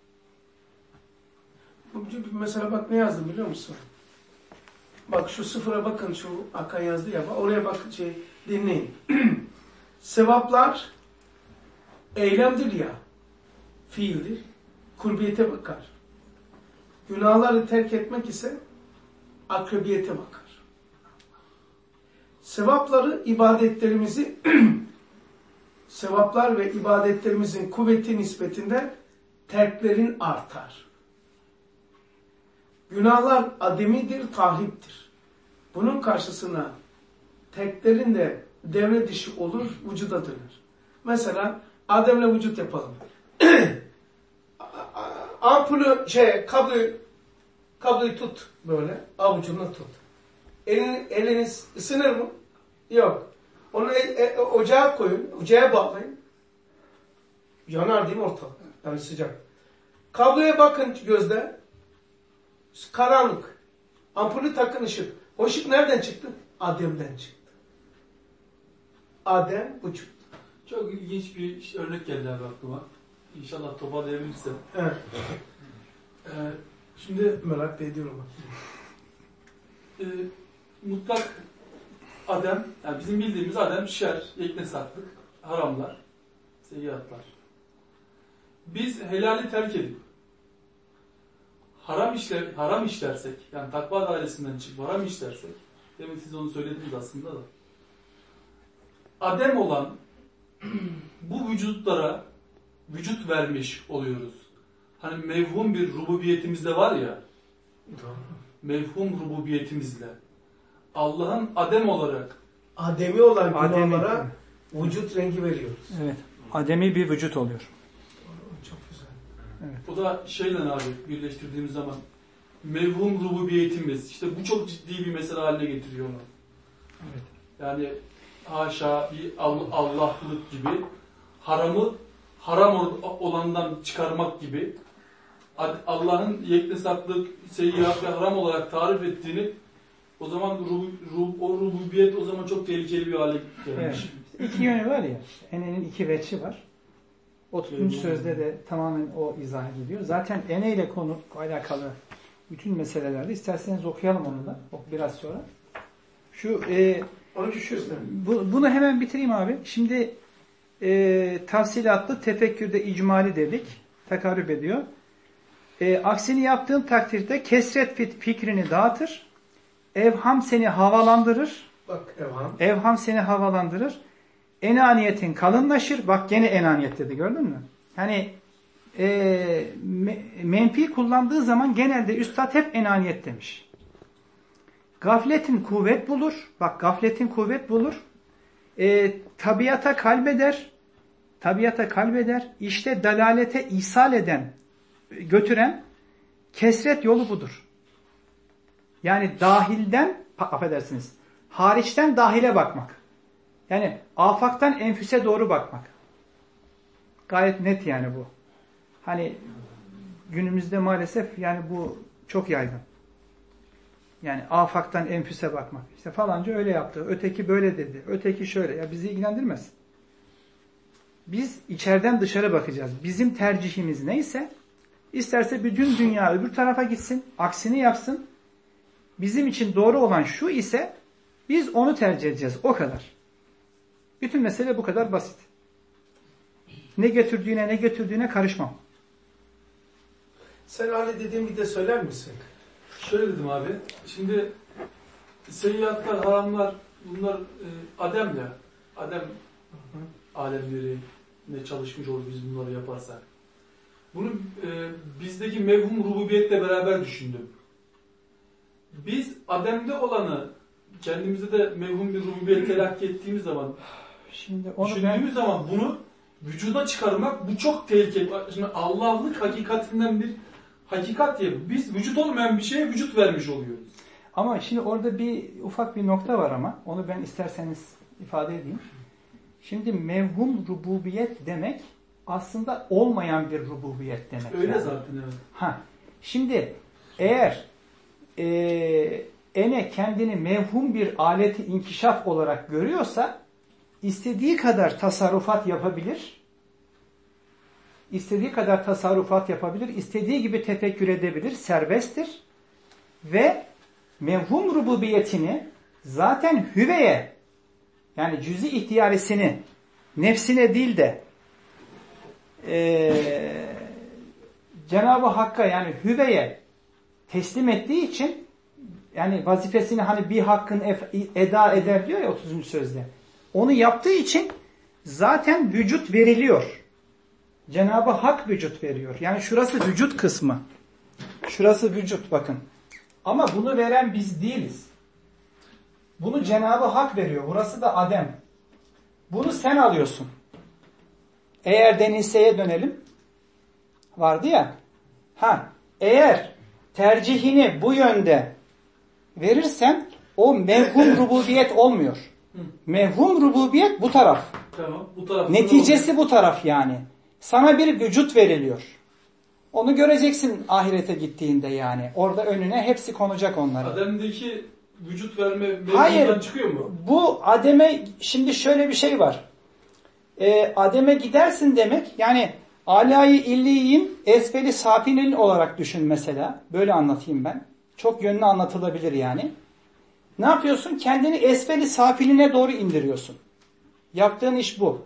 Mesela bak ne yazdım biliyor musun? Bak şu sıfıra bakın, şu Hakan yazdı ya. Oraya bakın, şey dinleyin. Sevaplar eylemdir ya. Fiildir. Kurbiyete bakar. Günahları terk etmek ise akrebiyete bakar. Sevapları ibadetlerimizi sevaplar ve ibadetlerimizin kuvveti nispetinde terklerin artar. Günahlar ademidir, tahriptir. Bunun karşısına teklerin de devre dışı olur, vücuda döner. Mesela Adem'le vücut yapalım. Ampulü, şey, kabloyu, kabloyu tut böyle, avucunla tut. Elin, eliniz ısınır mı? Yok. Onu e, e, ocağa koyun, ocağa bağlayın. Yanar değil mi ortalık? Yani sıcak. Kabloya bakın gözle. Karanlık. Ampulü takın ışık. O ışık nereden çıktı? Adem'den çıktı. Adem vücut. Çok ilginç bir örnek geldi abi aklıma. İnşallah toparlayabilirsem. Evet. Ee, şimdi Merak da ediyorum. e, mutlak adem, yani bizim bildiğimiz adem şer, yeknesaklık, haramlar, seyyiatlar. Biz helali terk edip haram işler, haram işlersek, yani takva dairesinden çıkıp haram işlersek, demin siz onu söylediniz aslında da, adem olan bu vücutlara vücut vermiş oluyoruz. Hani mevhum bir rububiyetimiz de var ya, mevhum rububiyetimizle Allah'ın adem olarak Ademi olan Ademi. günahlara vücut rengi veriyoruz. Evet. Ademi bir vücut oluyor. Çok güzel. o da şeyle abi birleştirdiğimiz zaman mevhum rububiyetimiz, işte bu çok ciddi bir mesele haline getiriyor onu. Evet. Yani haşa bir Allah'lık gibi, haramı haram olandan çıkarmak gibi, Allah'ın yeknesaklık, seyyiat ve haram olarak tarif ettiğini, o zaman rub, rub, o rububiyet o zaman çok tehlikeli bir hale gelmiş. Evet. İki yönü var ya. Ene'nin iki veçi var. otuzuncu sözde de tamamen o izah ediliyor. Zaten Ene ile konu alakalı bütün meselelerde isterseniz okuyalım onu da biraz sonra. Şu e, Onu şu bu, bunu hemen bitireyim abi. Şimdi e, tafsilatlı tefekkürde icmali dedik. Tekarrüp ediyor. E, aksini yaptığın takdirde kesret fikrini dağıtır. Evham seni havalandırır. Bak evham. Evham seni havalandırır. Enaniyetin kalınlaşır. Bak gene enaniyet dedi, gördün mü? Yani e, me, menfi kullandığı zaman genelde üstad hep enaniyet demiş. Gafletin kuvvet bulur. Bak gafletin kuvvet bulur. E, tabiata kalbeder. Tabiata kalbeder. İşte dalalete ishal eden, götüren kesret yolu budur. Yani dahilden, affedersiniz, hariçten dahile bakmak. Yani afaktan enfüse doğru bakmak. Gayet net yani bu. Hani günümüzde maalesef yani bu çok yaygın. Yani afaktan enfüse bakmak. İşte falanca öyle yaptı, öteki böyle dedi, öteki şöyle. Ya bizi ilgilendirmez. Biz içeriden dışarı bakacağız. Bizim tercihimiz neyse, isterse bütün dünya öbür tarafa gitsin, aksini yapsın. Bizim için doğru olan şu ise biz onu tercih edeceğiz. O kadar. Bütün mesele bu kadar basit. Ne götürdüğüne ne götürdüğüne karışmam. Sen Ali dediğim bir de söyler misin? Şöyle dedim abi, şimdi seyyiatlar, haramlar, bunlar e, ademle, adem alemlerine çalışmış olur biz bunları yaparsak. Bunu e, bizdeki mevhum rububiyetle beraber düşündüm. Biz ademde olanı kendimizde de mevhum bir rububiyet telakki ettiğimiz zaman, Şimdi onu düşündüğümüz ben... zaman bunu vücuda çıkarmak bu çok tehlikeli. Şimdi Allah'lık hakikatinden bir hakikat diye biz vücut olmayan bir şeye vücut vermiş oluyoruz. Ama şimdi orada bir ufak bir nokta var ama onu ben isterseniz ifade edeyim. Şimdi mevhum rububiyet demek aslında olmayan bir rububiyet demek. Öyle yani. zaten evet. Ha. Şimdi eğer e, ene kendini mevhum bir aleti inkişaf olarak görüyorsa istediği kadar tasarrufat yapabilir. İstediği kadar tasarrufat yapabilir. İstediği gibi tefekkür edebilir. Serbesttir. Ve mevhum rububiyetini zaten hüveye, yani cüz-i ihtiyarisini nefsine değil de e, Cenab-ı Hakk'a yani hüveye teslim ettiği için, yani vazifesini hani bir hakkın eda eder diyor ya otuzuncu sözde. Onu yaptığı için zaten vücut veriliyor. Cenab-ı Hak vücut veriyor. Yani şurası vücut kısmı. Şurası vücut bakın. Ama bunu veren biz değiliz. Bunu Cenab-ı Hak veriyor. Burası da Adem. Bunu sen alıyorsun. Eğer denilseye dönelim. Vardı ya. Ha, eğer tercihini bu yönde verirsen o mevhum rububiyet olmuyor. Mevhum rububiyet bu taraf. Tamam. Bu taraf. Neticesi bu taraf yani. Sana bir vücut veriliyor. Onu göreceksin ahirete gittiğinde yani. Orada önüne hepsi konacak onların. Adem'deki vücut verme Hayır, mevzudan çıkıyor mu? Bu Adem'e şimdi şöyle bir şey var. Ee, Adem'e gidersin demek yani Alâ-i İllîyin esfeli safilin olarak düşün mesela. Böyle anlatayım ben. Çok yönlü anlatılabilir yani. Ne yapıyorsun? Kendini esfeli safiline doğru indiriyorsun. Yaptığın iş bu.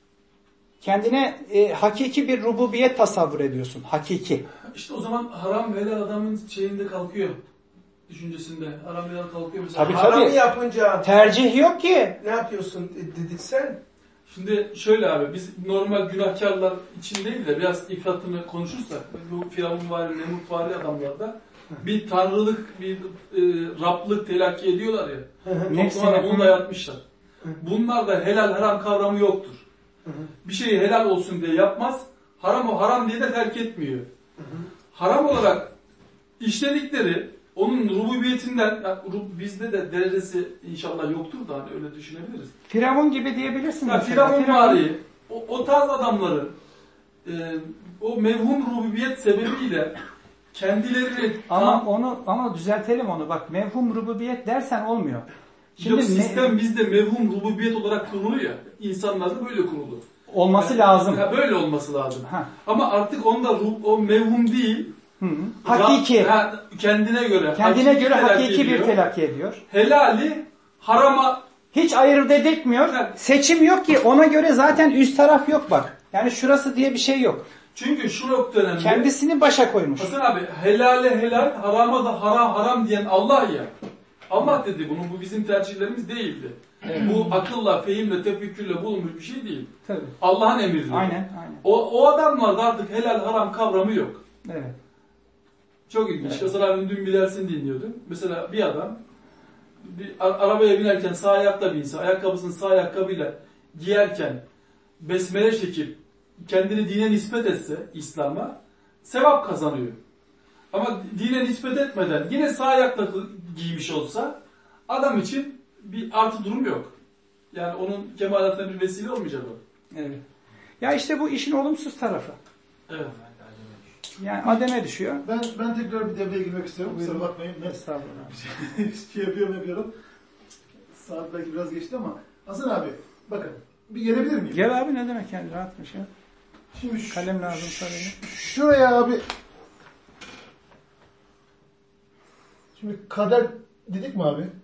Kendine e, hakiki bir rububiyet tasavvur ediyorsun. Hakiki. İşte o zaman haram ve helal adamın şeyinde kalkıyor. Düşüncesinde. Haram ve helal kalkıyor mesela. Tabii Haramı tabii. yapınca Tercih yok ki. ne yapıyorsun dedik sen? Şimdi şöyle abi, biz normal günahkarlar için değil de biraz ifratını konuşursak, bu Firavunvari, Nemrutvari adamlarda bir tanrılık, bir e, Rablık telakki ediyorlar ya. Toplumlara bunu dayatmışlar. Bunlar da helal haram kavramı yoktur. Bir şeyi helal olsun diye yapmaz, haram o haram diye de terk etmiyor. Haram olarak işledikleri onun rububiyetinden, yani bizde de derecesi inşallah yoktur da hani öyle düşünebiliriz. Firavun gibi diyebilirsin. Ya Firavunvari, o, o tarz adamların e, o mevhum rububiyet sebebiyle kendilerini Ama tam, onu ama düzeltelim onu. Bak mevhum rububiyet dersen olmuyor. Şimdi Şimdi sistem bizde mevhum rububiyet olarak kurulu ya. İnsanlarda böyle kurulu. olması Yani, lazım. Ha, böyle olması lazım. Ha. Ama artık onda ruh, o mevhum değil. Hı hı. Hakiki. Rab- ha, kendine göre. Kendine hakiki göre telakki hakiki bir ediyor. telakki ediyor. Helali harama. Hiç ayırt edilmiyor. Evet. Seçim yok ki. Ona göre zaten üst taraf yok bak. Yani şurası diye bir şey yok. Çünkü şu nokta önemli. Kendisini başa koymuş. Hasan abi, helale helal, harama da haram haram diyen Allah ya. Allah dedi bunu, bu bizim tercihlerimiz değildi. Evet. Bu akılla, fehimle, tefekkürle bulunmuş bir şey değil. Tabii. Allah'ın emridir. Aynen, aynen. O, o adamlarda artık helal haram kavramı yok. Evet. Çok ilginç. Evet. Hasan abinin dün bir dersini dinliyordum. Mesela bir adam bir arabaya binerken sağ ayakla binse, ayakkabısını sağ ayakkabıyla giyerken besmele çekip kendini dine nispet etse, İslam'a sevap kazanıyor. Ama dine nispet etmeden yine sağ ayakla giymiş olsa adam için bir artı durum yok. Yani onun kemalatına bir vesile olmayacak o. Evet. Ya işte bu işin olumsuz tarafı. Evet. Yani Adem'e düşüyor. Ben ben tekrar bir devreye girmek istiyorum. Kusura Buyurun. bakmayın. Ben Estağfurullah. şey yapıyorum yapıyorum. Saat belki biraz geçti ama Hasan abi bakın bir gelebilir miyim? Gel abi ne demek yani rahatmış ya. Şimdi şu, Kalem lazım söyle. şuraya abi şimdi kader dedik mi abi?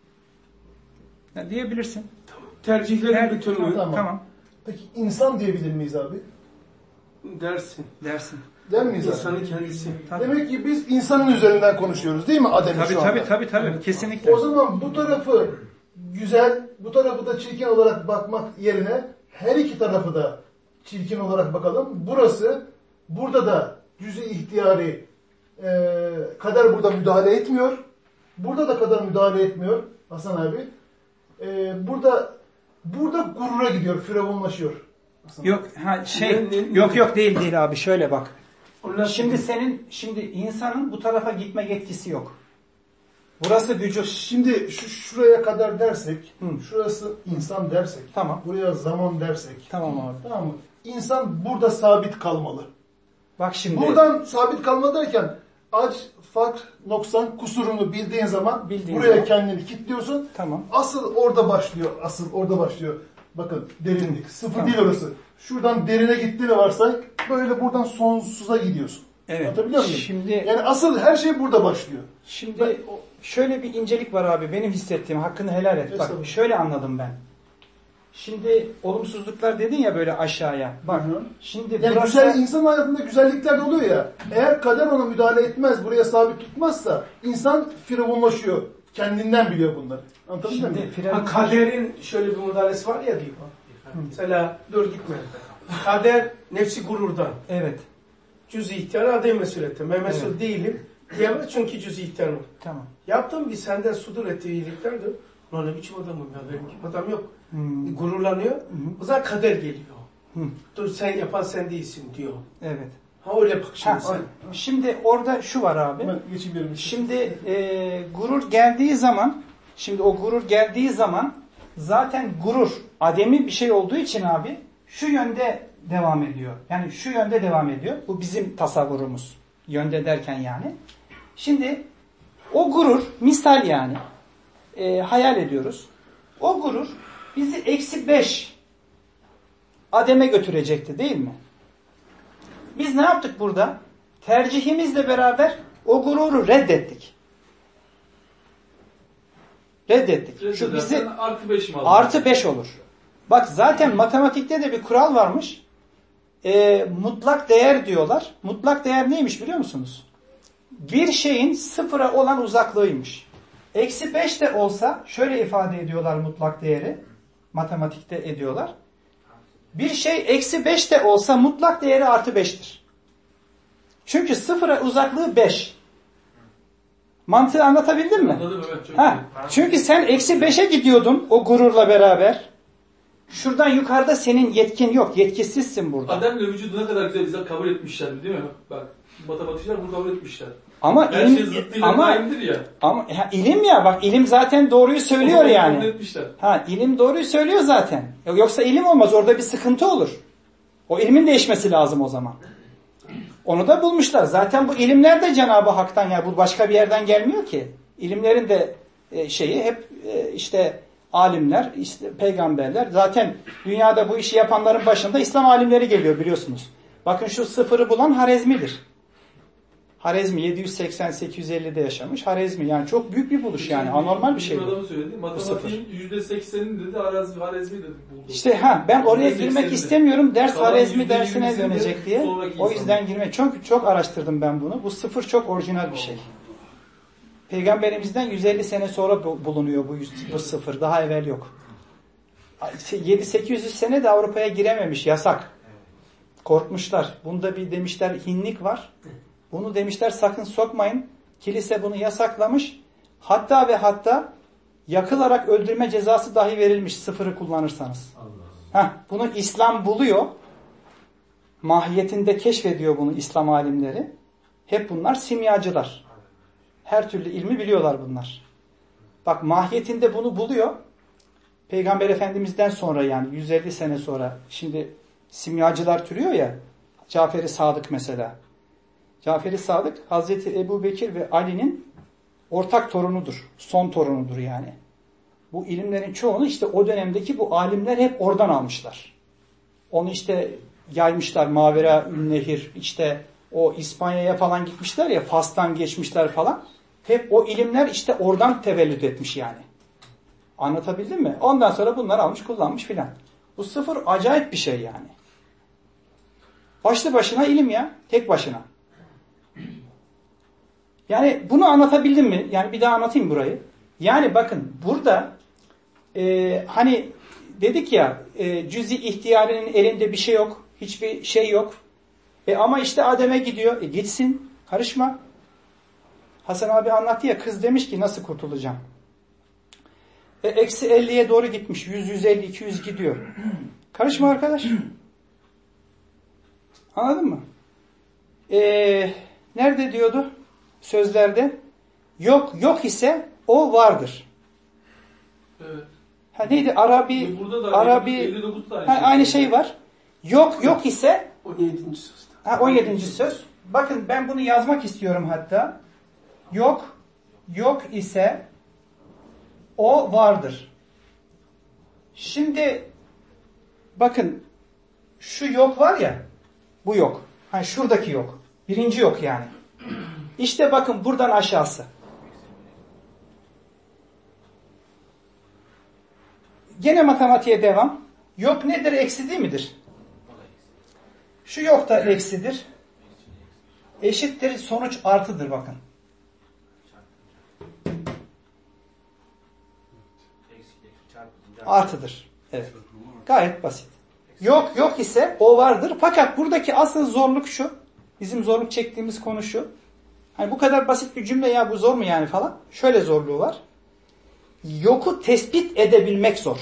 Ya diyebilirsin. Tercihlerin Ter- bütünü Tamam. Tamam. Peki insan diyebilir miyiz abi? dersin. Dersin. Der miyiz abi? İnsanın kendisi. Tabii. Demek ki biz insanın üzerinden konuşuyoruz değil mi Adem'i Tabii şu anda? tabii tabii tabii. Kesinlikle. O zaman bu tarafı güzel, bu tarafı da çirkin olarak bakmak yerine her iki tarafı da çirkin olarak bakalım. Burası, burada da cüz-i ihtiyari e, kader burada müdahale etmiyor. Burada da kader müdahale etmiyor Hasan abi. E, burada burada gurura gidiyor, firavunlaşıyor. Hasan abi. Yok ha şey Ne- ne- yok yok değil değil abi şöyle bak. Onlar Şimdi senin şimdi insanın bu tarafa gitme yetkisi yok. Burası vücut. Şimdi şu, şuraya kadar dersek, Hı. şurası insan dersek, Tamam. buraya zaman dersek, Tamam abi. tamam mı? İnsan burada sabit kalmalı. Bak şimdi. Buradan sabit kalma derken aç, fakr, noksan, kusurunu bildiğin zaman Bildiğin buraya zaman. kendini kilitliyorsun. Tamam. Asıl orada başlıyor. Asıl orada başlıyor. Bakın derinlik. Sıfır Tamam. değil orası. Şuradan derine gittiğini varsay böyle buradan sonsuza gidiyorsun. Evet. Anlatabiliyor muyum? Şimdi Yani asıl her şey burada başlıyor. Şimdi o- şöyle bir incelik var abi benim hissettiğim hakkını helal et. Bak Estağfurullah. şöyle anladım ben. Şimdi olumsuzluklar dedin ya böyle aşağıya. Bak Hı hı. şimdi Yani burası güzel, insan hayatında güzellikler de oluyor ya. Eğer kader ona müdahale etmez, buraya sabit tutmazsa insan firavunlaşıyor. Kendinden biliyor bunları. Anlatabiliyor şimdi muyum? firavun Ha, kaderin şöyle bir müdahalesi var ya diyor. Mesela dur gitme. Kader nefsi gururdan. evet. Cüz-i ihtiyar adem mesuliyeti. Ben mesul Evet. değilim. Diyemez çünkü cüz-i ihtiyar var. Tamam. Yaptığım bir senden sudur ettiği iyiliklerdir. Lan ne biçim adamım ya, benim gibi adam yok. Hmm. Gururlanıyor. Hı. O zaman kader geliyor. Hı. Dur sen yapan sen değilsin diyor. Evet. Ha öyle bak şimdi Ha, sen. şimdi orada şu var abi. Ben geçeyim yerime. Şimdi e, gurur geldiği zaman, şimdi o gurur geldiği zaman zaten gurur ademi bir şey olduğu için abi şu yönde devam ediyor. Yani şu yönde devam ediyor. Bu bizim tasavvurumuz. Yönde derken yani. Şimdi o gurur misal yani e, hayal ediyoruz. O gurur bizi eksi beş ademe götürecekti değil mi? Biz ne yaptık burada? Tercihimizle beraber o gururu reddettik. Reddettik. Şu bizi artı beş mi aldın? artı beş olur. Bak zaten matematikte de bir kural varmış. E, mutlak değer diyorlar. Mutlak değer neymiş biliyor musunuz? Bir şeyin sıfıra olan uzaklığıymış. Eksi beş de olsa şöyle ifade ediyorlar mutlak değeri. Matematikte ediyorlar. Bir şey eksi beş de olsa mutlak değeri artı beştir. Çünkü sıfıra uzaklığı beş. Mantığı anlatabildim mi? Anladım, evet, çok Ha, çünkü sen eksi beşe gidiyordun o gururla beraber. Şuradan yukarıda senin yetkin yok. Yetkisizsin burada. Adem'le vücudu ne kadar güzel bize kabul etmişler değil mi? Bak matematikçiler bunu kabul etmişler. Ama her ilim, şey zıttıyla ama, daimdir ya. ama ha, ilim ya bak ilim zaten doğruyu söylüyor Onu yani. kabul etmişler. Ha, ilim doğruyu söylüyor zaten. Yoksa ilim olmaz. Orada bir sıkıntı olur. O ilmin değişmesi lazım o zaman. Onu da bulmuşlar. Zaten bu ilimler de Cenab-ı Hak'tan ya bu başka bir yerden gelmiyor ki. İlimlerin de e, şeyi hep e, işte alimler, işte peygamberler. Zaten dünyada bu işi yapanların başında İslam alimleri geliyor biliyorsunuz. Bakın şu sıfırı bulan Harezmi'dir. Harezmi yedi yüz seksen sekiz yüz ellide yaşamış. Harezmi yani çok büyük bir buluş yani. Anormal bir şey. Bir adamı söyledi. Matematiğin yüzde seksenini dedi Harezmi, Harezmi dedi. Buldu. İşte ha ben oraya yüzde girmek seksenini. istemiyorum. Ders Kalan Harezmi yüzde dersine yirmisini de dönecek diye. sonraki O yüzden insanlar. girmek. Çünkü çok araştırdım ben bunu. Bu sıfır çok orijinal bir şey. Peygamberimizden yüz elli sene sonra bu- bulunuyor bu, yüz- bu sıfır. Daha evvel yok. yedi sekiz yüz sene de Avrupa'ya girememiş. Yasak. Korkmuşlar. Bunda bir demişler hinlik var. Bunu demişler sakın sokmayın. Kilise bunu yasaklamış. Hatta ve hatta yakılarak öldürme cezası dahi verilmiş sıfırı kullanırsanız. Heh, bunu İslam buluyor. Mahiyetinde keşfediyor bunu İslam alimleri. Hep bunlar simyacılar. Her türlü ilmi biliyorlar bunlar. Bak mahiyetinde bunu buluyor. Peygamber Efendimiz'den sonra yani yüz elli sene sonra. Şimdi simyacılar türüyor ya. Cafer-i Sadık mesela. Cafer-i Sadık Hazreti Ebu Bekir ve Ali'nin ortak torunudur. Son torunudur yani. Bu ilimlerin çoğunu işte o dönemdeki bu alimler hep oradan almışlar. Onu işte yaymışlar Mavera Ünnehir, işte o İspanya'ya falan gitmişler ya, Fas'tan geçmişler falan. Hep o ilimler işte oradan tevellüt etmiş yani. Anlatabildim mi? Ondan sonra bunları almış kullanmış filan. Bu sıfır acayip bir şey yani. Başlı başına ilim ya. Tek başına. Yani bunu anlatabildim mi? Yani bir daha anlatayım burayı. Yani bakın burada e, hani dedik ya e, cüz-i ihtiyarının elinde bir şey yok. Hiçbir şey yok. E, ama işte Adem'e gidiyor. E, gitsin. Karışma. Hasan abi anlattı ya kız demiş ki nasıl kurtulacağım? E, eksi elliye doğru gitmiş. yüz, yüz elli, iki yüz gidiyor. Karışma arkadaş. Anladın mı? E, nerede diyordu? Sözlerde. Yok yok ise o vardır. Evet. Ha neydi? Arabi Burada da Arabi elli dokuz tane ha, şey. aynı şey var. Yok yok ise on yedinci söz. ha, on yedinci söz. Bakın ben bunu yazmak istiyorum hatta. Yok yok ise o vardır. Şimdi bakın şu yok var ya bu yok. Ha şuradaki yok. Birinci yok yani. İşte bakın buradan aşağısı. Gene matematiğe devam. Yok nedir? Eksi değil midir? Şu yok da eksidir. Eşittir sonuç artıdır bakın. Artıdır. Evet. Gayet basit. Yok yok ise o vardır. Fakat buradaki asıl zorluk şu. Bizim zorluk çektiğimiz konu şu. Hani bu kadar basit bir cümle ya bu zor mu yani falan. Şöyle zorluğu var. Yoku tespit edebilmek zor.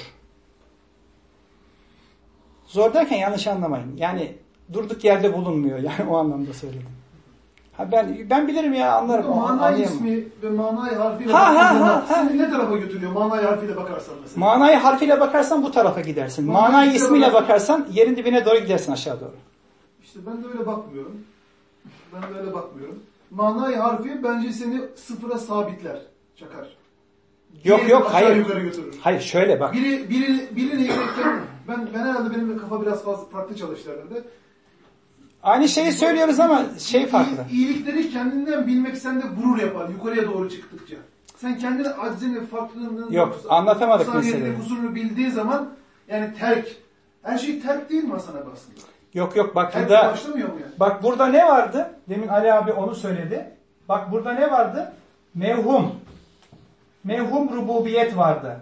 Zor derken yanlış anlamayın. Yani durduk yerde bulunmuyor. Yani o anlamda söyledim. Ha ben ben bilirim ya anlarım. Manay ismi ve manay harfiyle ha, ha, ha, ha. Seni ne tarafa götürüyor manay harfiyle bakarsan mesela? Manayı harfiyle bakarsan bu tarafa gidersin. Manayı, manayı ismiyle bakarsan yerin dibine doğru gidersin aşağı doğru. İşte ben de öyle bakmıyorum. Ben de öyle bakmıyorum. Manay harfi bence seni sıfıra sabitler. Çakar. Yok Biri yok hayır. yukarı götürür. Hayır şöyle bak. Biri, biri, birini yürürken ben, ben herhalde benim kafa biraz fazla farklı çalıştı herhalde. Aynı şeyi söylüyoruz ama şey farklı. İyilikleri kendinden bilmek sende gurur yapar yukarıya doğru çıktıkça. Sen kendini aczini, farklılığını, yok anlatamadık meseleyi. Kusurunu bildiği zaman yani terk. Her şey terk değil mi Hasan abi aslında? Yok yok bak terk burada. Başlamıyor mu yani? Bak burada ne vardı? Demin Ali abi onu söyledi. Bak burada ne vardı? Mevhum. Mevhum rububiyet vardı.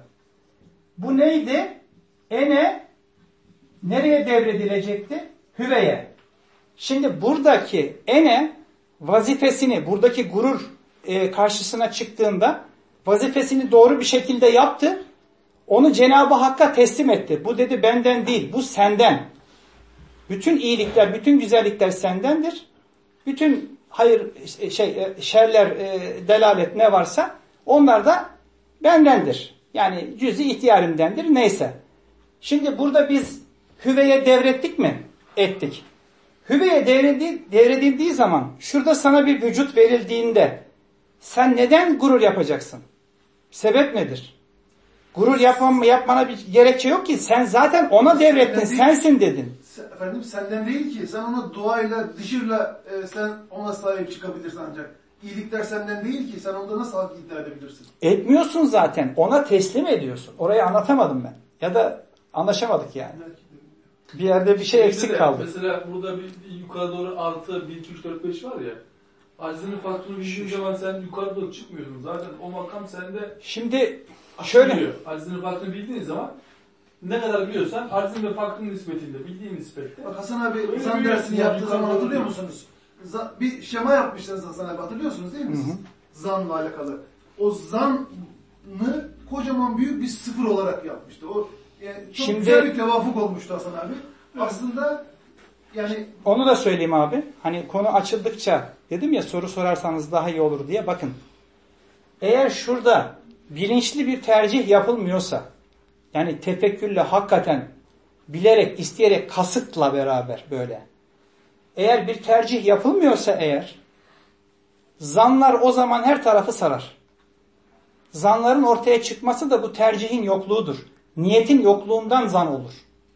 Bu neydi? Ene nereye devredilecekti? Hüveye. Şimdi buradaki ene vazifesini, buradaki gurur e, karşısına çıktığında vazifesini doğru bir şekilde yaptı. Onu Cenab-ı Hakk'a teslim etti. Bu dedi benden değil, bu senden. Bütün iyilikler, bütün güzellikler sendendir. Bütün hayır, şey, şerler, e, delalet ne varsa onlar da bendendir. Yani cüz-i ihtiyarımdendir. Neyse. Şimdi burada biz hüveye devrettik mi? Ettik. Hüveye devredildiği, devredildiği zaman şurada sana bir vücut verildiğinde sen neden gurur yapacaksın? Sebep nedir? Gurur yapmam, yapmana bir gerekçe yok ki. Sen zaten ona devrettin. Değil, sensin dedin. Efendim senden değil ki. Sen ona duayla, dışırla e, sen ona sahip çıkabilirsin ancak. İyilikler senden değil ki. Sen onda nasıl hak iddia edebilirsin? Etmiyorsun zaten. Ona teslim ediyorsun. Orayı anlatamadım ben. Ya da anlaşamadık yani. Bir yerde bir şey Şimdi eksik de, kaldı. Mesela burada bir yukarı doğru artı bir, iki, üç, dört, beş var ya. Aczini faktörünü bildiğin zaman sen yukarı doğru çıkmıyorsun. Zaten o makam sende şimdi şöyle. Aczini faktörünü bildiğin zaman ne kadar biliyorsan aczin ve faktörün nispetinde, bildiğin nispette. Bak Hasan abi zan dersini yaptığı zaman hatırlıyor musunuz? Bir şema yapmıştınız Hasan abi, hatırlıyorsunuz değil mi siz? Hı hı. Zanla alakalı. O zanı kocaman büyük bir sıfır olarak yapmıştı. O yani çok Şimdi, güzel bir tevafuk olmuştu Hasan abi. Aslında yani... Onu da söyleyeyim abi. Hani konu açıldıkça dedim ya soru sorarsanız daha iyi olur diye. Bakın. Eğer şurada bilinçli bir tercih yapılmıyorsa, yani tefekkürle hakikaten bilerek, isteyerek, kasıtla beraber böyle. Eğer bir tercih yapılmıyorsa eğer, zanlar o zaman her tarafı sarar. Zanların ortaya çıkması da bu tercihin yokluğudur. Niyetin yokluğundan zan olur.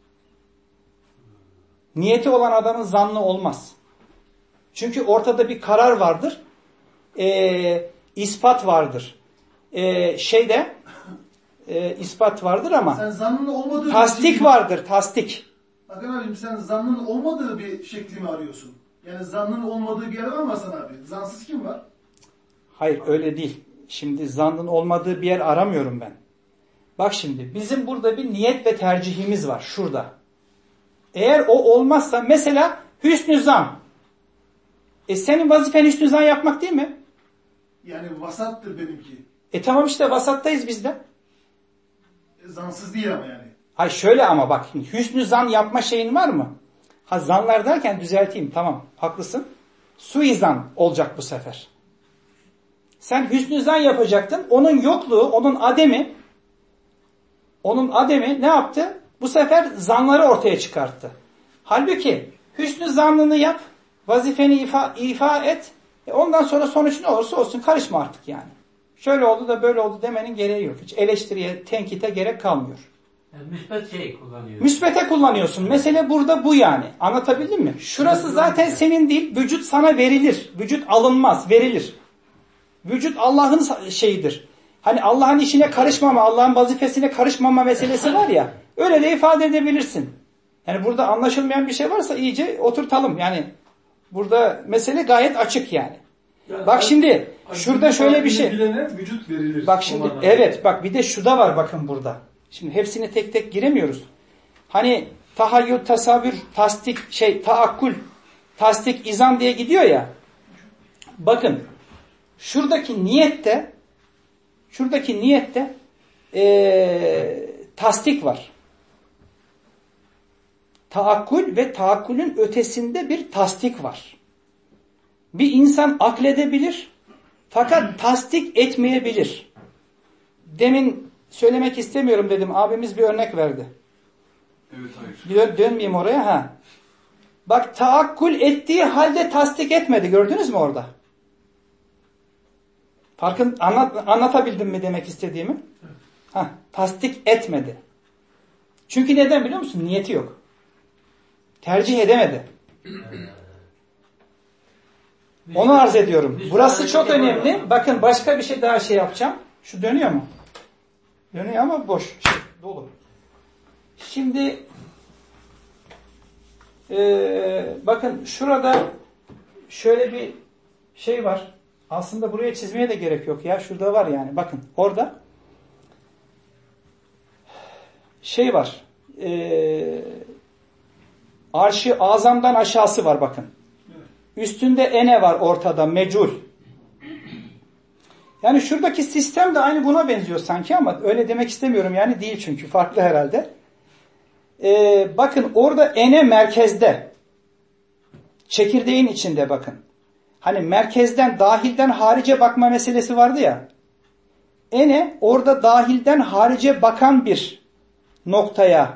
Niyeti olan adamın zannı olmaz. Çünkü ortada bir karar vardır. E, ispat vardır. E, şeyde e, ispat vardır ama sen zannın olmadığı tasdik şekli, vardır. Tasdik. Hakan abicim sen zannın olmadığı bir şekli mi arıyorsun? Yani zannın olmadığı bir yer var mı Hasan abi? Zansız kim var? Hayır öyle değil. Şimdi zannın olmadığı bir yer aramıyorum ben. Bak şimdi bizim burada bir niyet ve tercihimiz var şurada. Eğer o olmazsa mesela hüsnü zan. E senin vazifen hüsnü zan yapmak değil mi? Yani vasattır benimki. E tamam işte vasattayız biz de. E, zansız değil ama yani. Hayır şöyle ama bak hüsnü zan yapma şeyin var mı? Ha zanlar derken düzelteyim tamam haklısın. Suizan olacak bu sefer. Sen hüsnü zan yapacaktın. Onun yokluğu, onun ademi onun ademi ne yaptı? Bu sefer zanları ortaya çıkarttı. Halbuki hüsnü zannını yap, vazifeni ifa, ifa et. E ondan sonra sonuç ne olursa olsun karışma artık yani. Şöyle oldu da böyle oldu demenin gereği yok. Hiç eleştiriye, tenkite gerek kalmıyor. Yani müsbet şey kullanıyor. Müsbete kullanıyorsun. Mesele burada bu yani. Anlatabildim mi? Şurası zaten senin değil. Vücut sana verilir. Vücut alınmaz, verilir. Vücut Allah'ın şeyidir. Hani Allah'ın işine karışmama, Allah'ın vazifesine karışmama meselesi var ya. Öyle de ifade edebilirsin. Yani burada anlaşılmayan bir şey varsa iyice oturtalım. Yani burada mesele gayet açık yani. yani bak şimdi şurada şöyle bir şey. Bilene vücut verilir. Bak şimdi evet bak bir de şu da var bakın burada. Şimdi hepsini tek tek giremiyoruz. Hani tahayyül, tasavvür, tasdik, şey, taakkul, tasdik, izan diye gidiyor ya. Bakın şuradaki niyette şuradaki niyette ee, tasdik var. Taakkul ve taakkulün ötesinde bir tasdik var. Bir insan akledebilir fakat tasdik etmeyebilir. Demin söylemek istemiyorum dedim. Abimiz bir örnek verdi. Evet, hayır. Bir dönmeyeyim oraya. Ha. Bak taakkul ettiği halde tasdik etmedi. Gördünüz mü orada? Farkın anlat, anlatabildim mi demek istediğimi? Ha, tasdik etmedi. Çünkü neden biliyor musun? Niyeti yok. Tercih edemedi. Onu arz ediyorum. Burası çok önemli. Bakın başka bir şey daha şey yapacağım. Şu dönüyor mu? Dönüyor ama boş. Şey, dolu. Şimdi ee, bakın şurada şöyle bir şey var. Aslında buraya çizmeye de gerek yok ya. Şurada var yani. Bakın orada şey var. Ee, Arş-ı azamdan aşağısı var bakın. Üstünde ene var ortada mecul. Yani şuradaki sistem de aynı buna benziyor sanki ama öyle demek istemiyorum yani değil çünkü farklı herhalde. Ee, bakın orada ene merkezde. Çekirdeğin içinde bakın. Hani merkezden dahilden harice bakma meselesi vardı ya. Ene orada dahilden harice bakan bir noktaya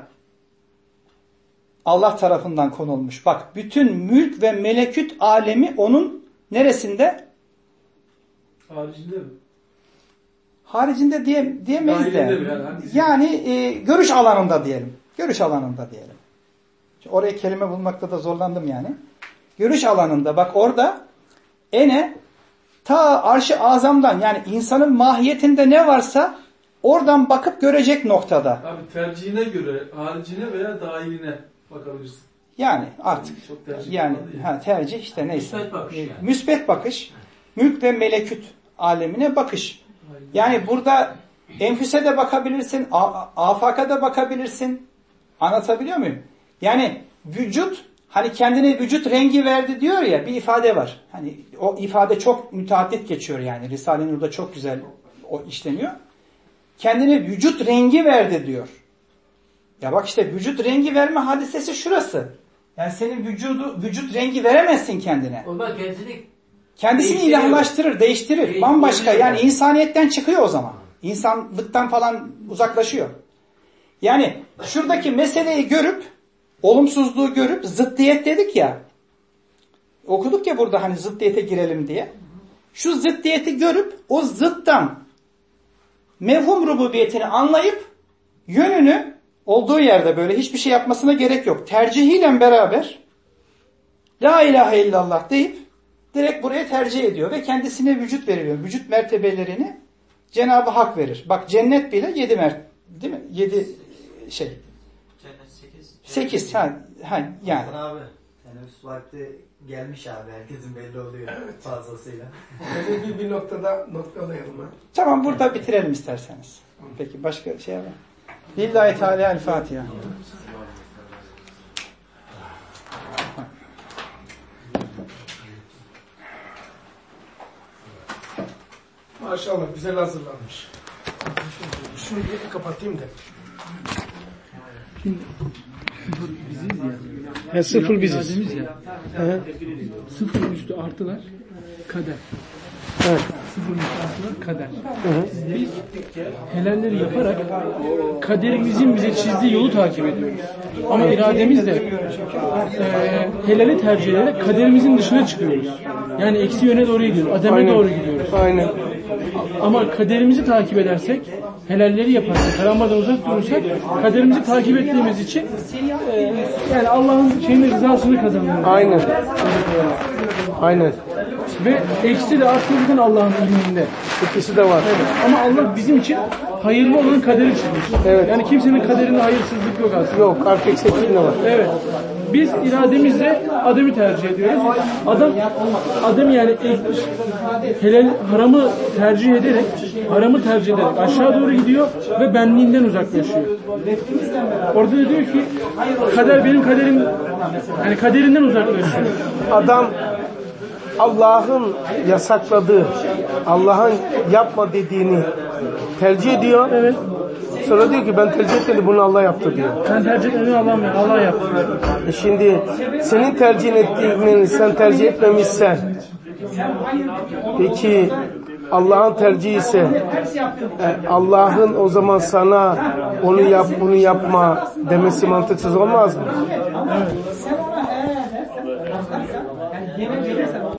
Allah tarafından konulmuş. Bak bütün mülk ve melekut alemi onun neresinde? Haricinde mi? Haricinde diye, diyemeyiz de. Yani, yani e, görüş alanında diyelim. Görüş alanında diyelim. Oraya kelime bulmakta da zorlandım yani. Görüş alanında bak orada ene ta arş-ı azamdan yani insanın mahiyetinde ne varsa oradan bakıp görecek noktada. Abi tercihine göre haricine veya dahiline bakabilirsin. Yani artık çok tercih yani ha, tercih işte neyse. Müsbet bakış yani. Müsbet bakış. Mülk ve melekut alemine bakış. Yani burada enfüse de bakabilirsin, afaka da bakabilirsin. Anlatabiliyor muyum? Yani vücut hani kendine vücut rengi verdi diyor ya bir ifade var. Hani o ifade çok müteaddit geçiyor yani. Risale-i Nur'da çok güzel o işleniyor. Kendine vücut rengi verdi diyor. Ya bak işte vücut rengi verme hadisesi şurası. Yani senin vücudu vücut rengi veremezsin kendine. O da kendini Kendisini ilahlaştırır, değiştirir. Bambaşka yani insaniyetten çıkıyor o zaman. İnsanlıktan falan uzaklaşıyor. Yani şuradaki meseleyi görüp, olumsuzluğu görüp, zıddiyet dedik ya. Okuduk ya burada hani zıddiyete girelim diye. Şu zıddiyeti görüp o zıttan mevhum rububiyetini anlayıp yönünü olduğu yerde böyle hiçbir şey yapmasına gerek yok. Tercihiyle beraber La ilahe illallah deyip direkt buraya tercih ediyor ve kendisine vücut veriliyor. Vücut mertebelerini Cenab-ı Hak verir. Bak cennet bile yedi mert, değil mi? Yedi şey. Cennet sekiz. Sekiz. Ha, ha yani. Hasan abi, teneffüs vakti gelmiş abi. Herkesin belli oluyor fazlasıyla. Böyle bir, bir noktada noktalayalım ha. Tamam burada bitirelim isterseniz. Peki başka şey var mı? Lillahi Teala'l-Fatiha. Maşallah güzel hazırlanmış. Şunu bir kapatayım da. Ya sıfır biziz. Ya. Sıfır üstü artılar kader. Evet. Sıfır üstü artılar kader. Hı-hı. Biz helalleri yaparak kaderimizin bize çizdiği yolu takip ediyoruz. Ama irademizle e, helali tercih ederek kaderimizin dışına çıkıyoruz. Yani eksi yöne doğru gidiyoruz. Ademe doğru gidiyoruz. Aynen. Ama kaderimizi takip edersek, helalleri yaparsak, haramlardan uzak durursak, kaderimizi takip ettiğimiz için e, yani Allah'ın şeyinin rızasını kazanıyoruz. Aynen. Aynen. Ve eksi de artı zaten Allah'ın ilminde. İkisi de var. Evet. Ama Allah bizim için hayırlı olan kaderi çizmiş. Evet. Yani kimsenin kaderinde hayırsızlık yok aslında. Yok. Artı eksi de var. Evet. Biz irademizle Adem'i tercih ediyoruz. Adam, Adem yani helal, haramı tercih ederek, haramı tercih ederek aşağı doğru gidiyor ve benliğinden uzaklaşıyor. Orada da diyor ki, kader benim kaderim, yani kaderinden uzaklaşıyor. Adam Allah'ın yasakladığı, Allah'ın yapma dediğini tercih ediyor. Evet. Sonra diyor ki ben tercih etmedim, bunu Allah yaptı diyor. Ben tercih etmedim, Allah mı? Allah yaptı. E şimdi senin tercih ettiğini sen tercih etmemişsen, peki Allah'ın tercihi ise e, Allah'ın o zaman sana onu yap bunu yapma demesi mantıksız olmaz mı? Evet.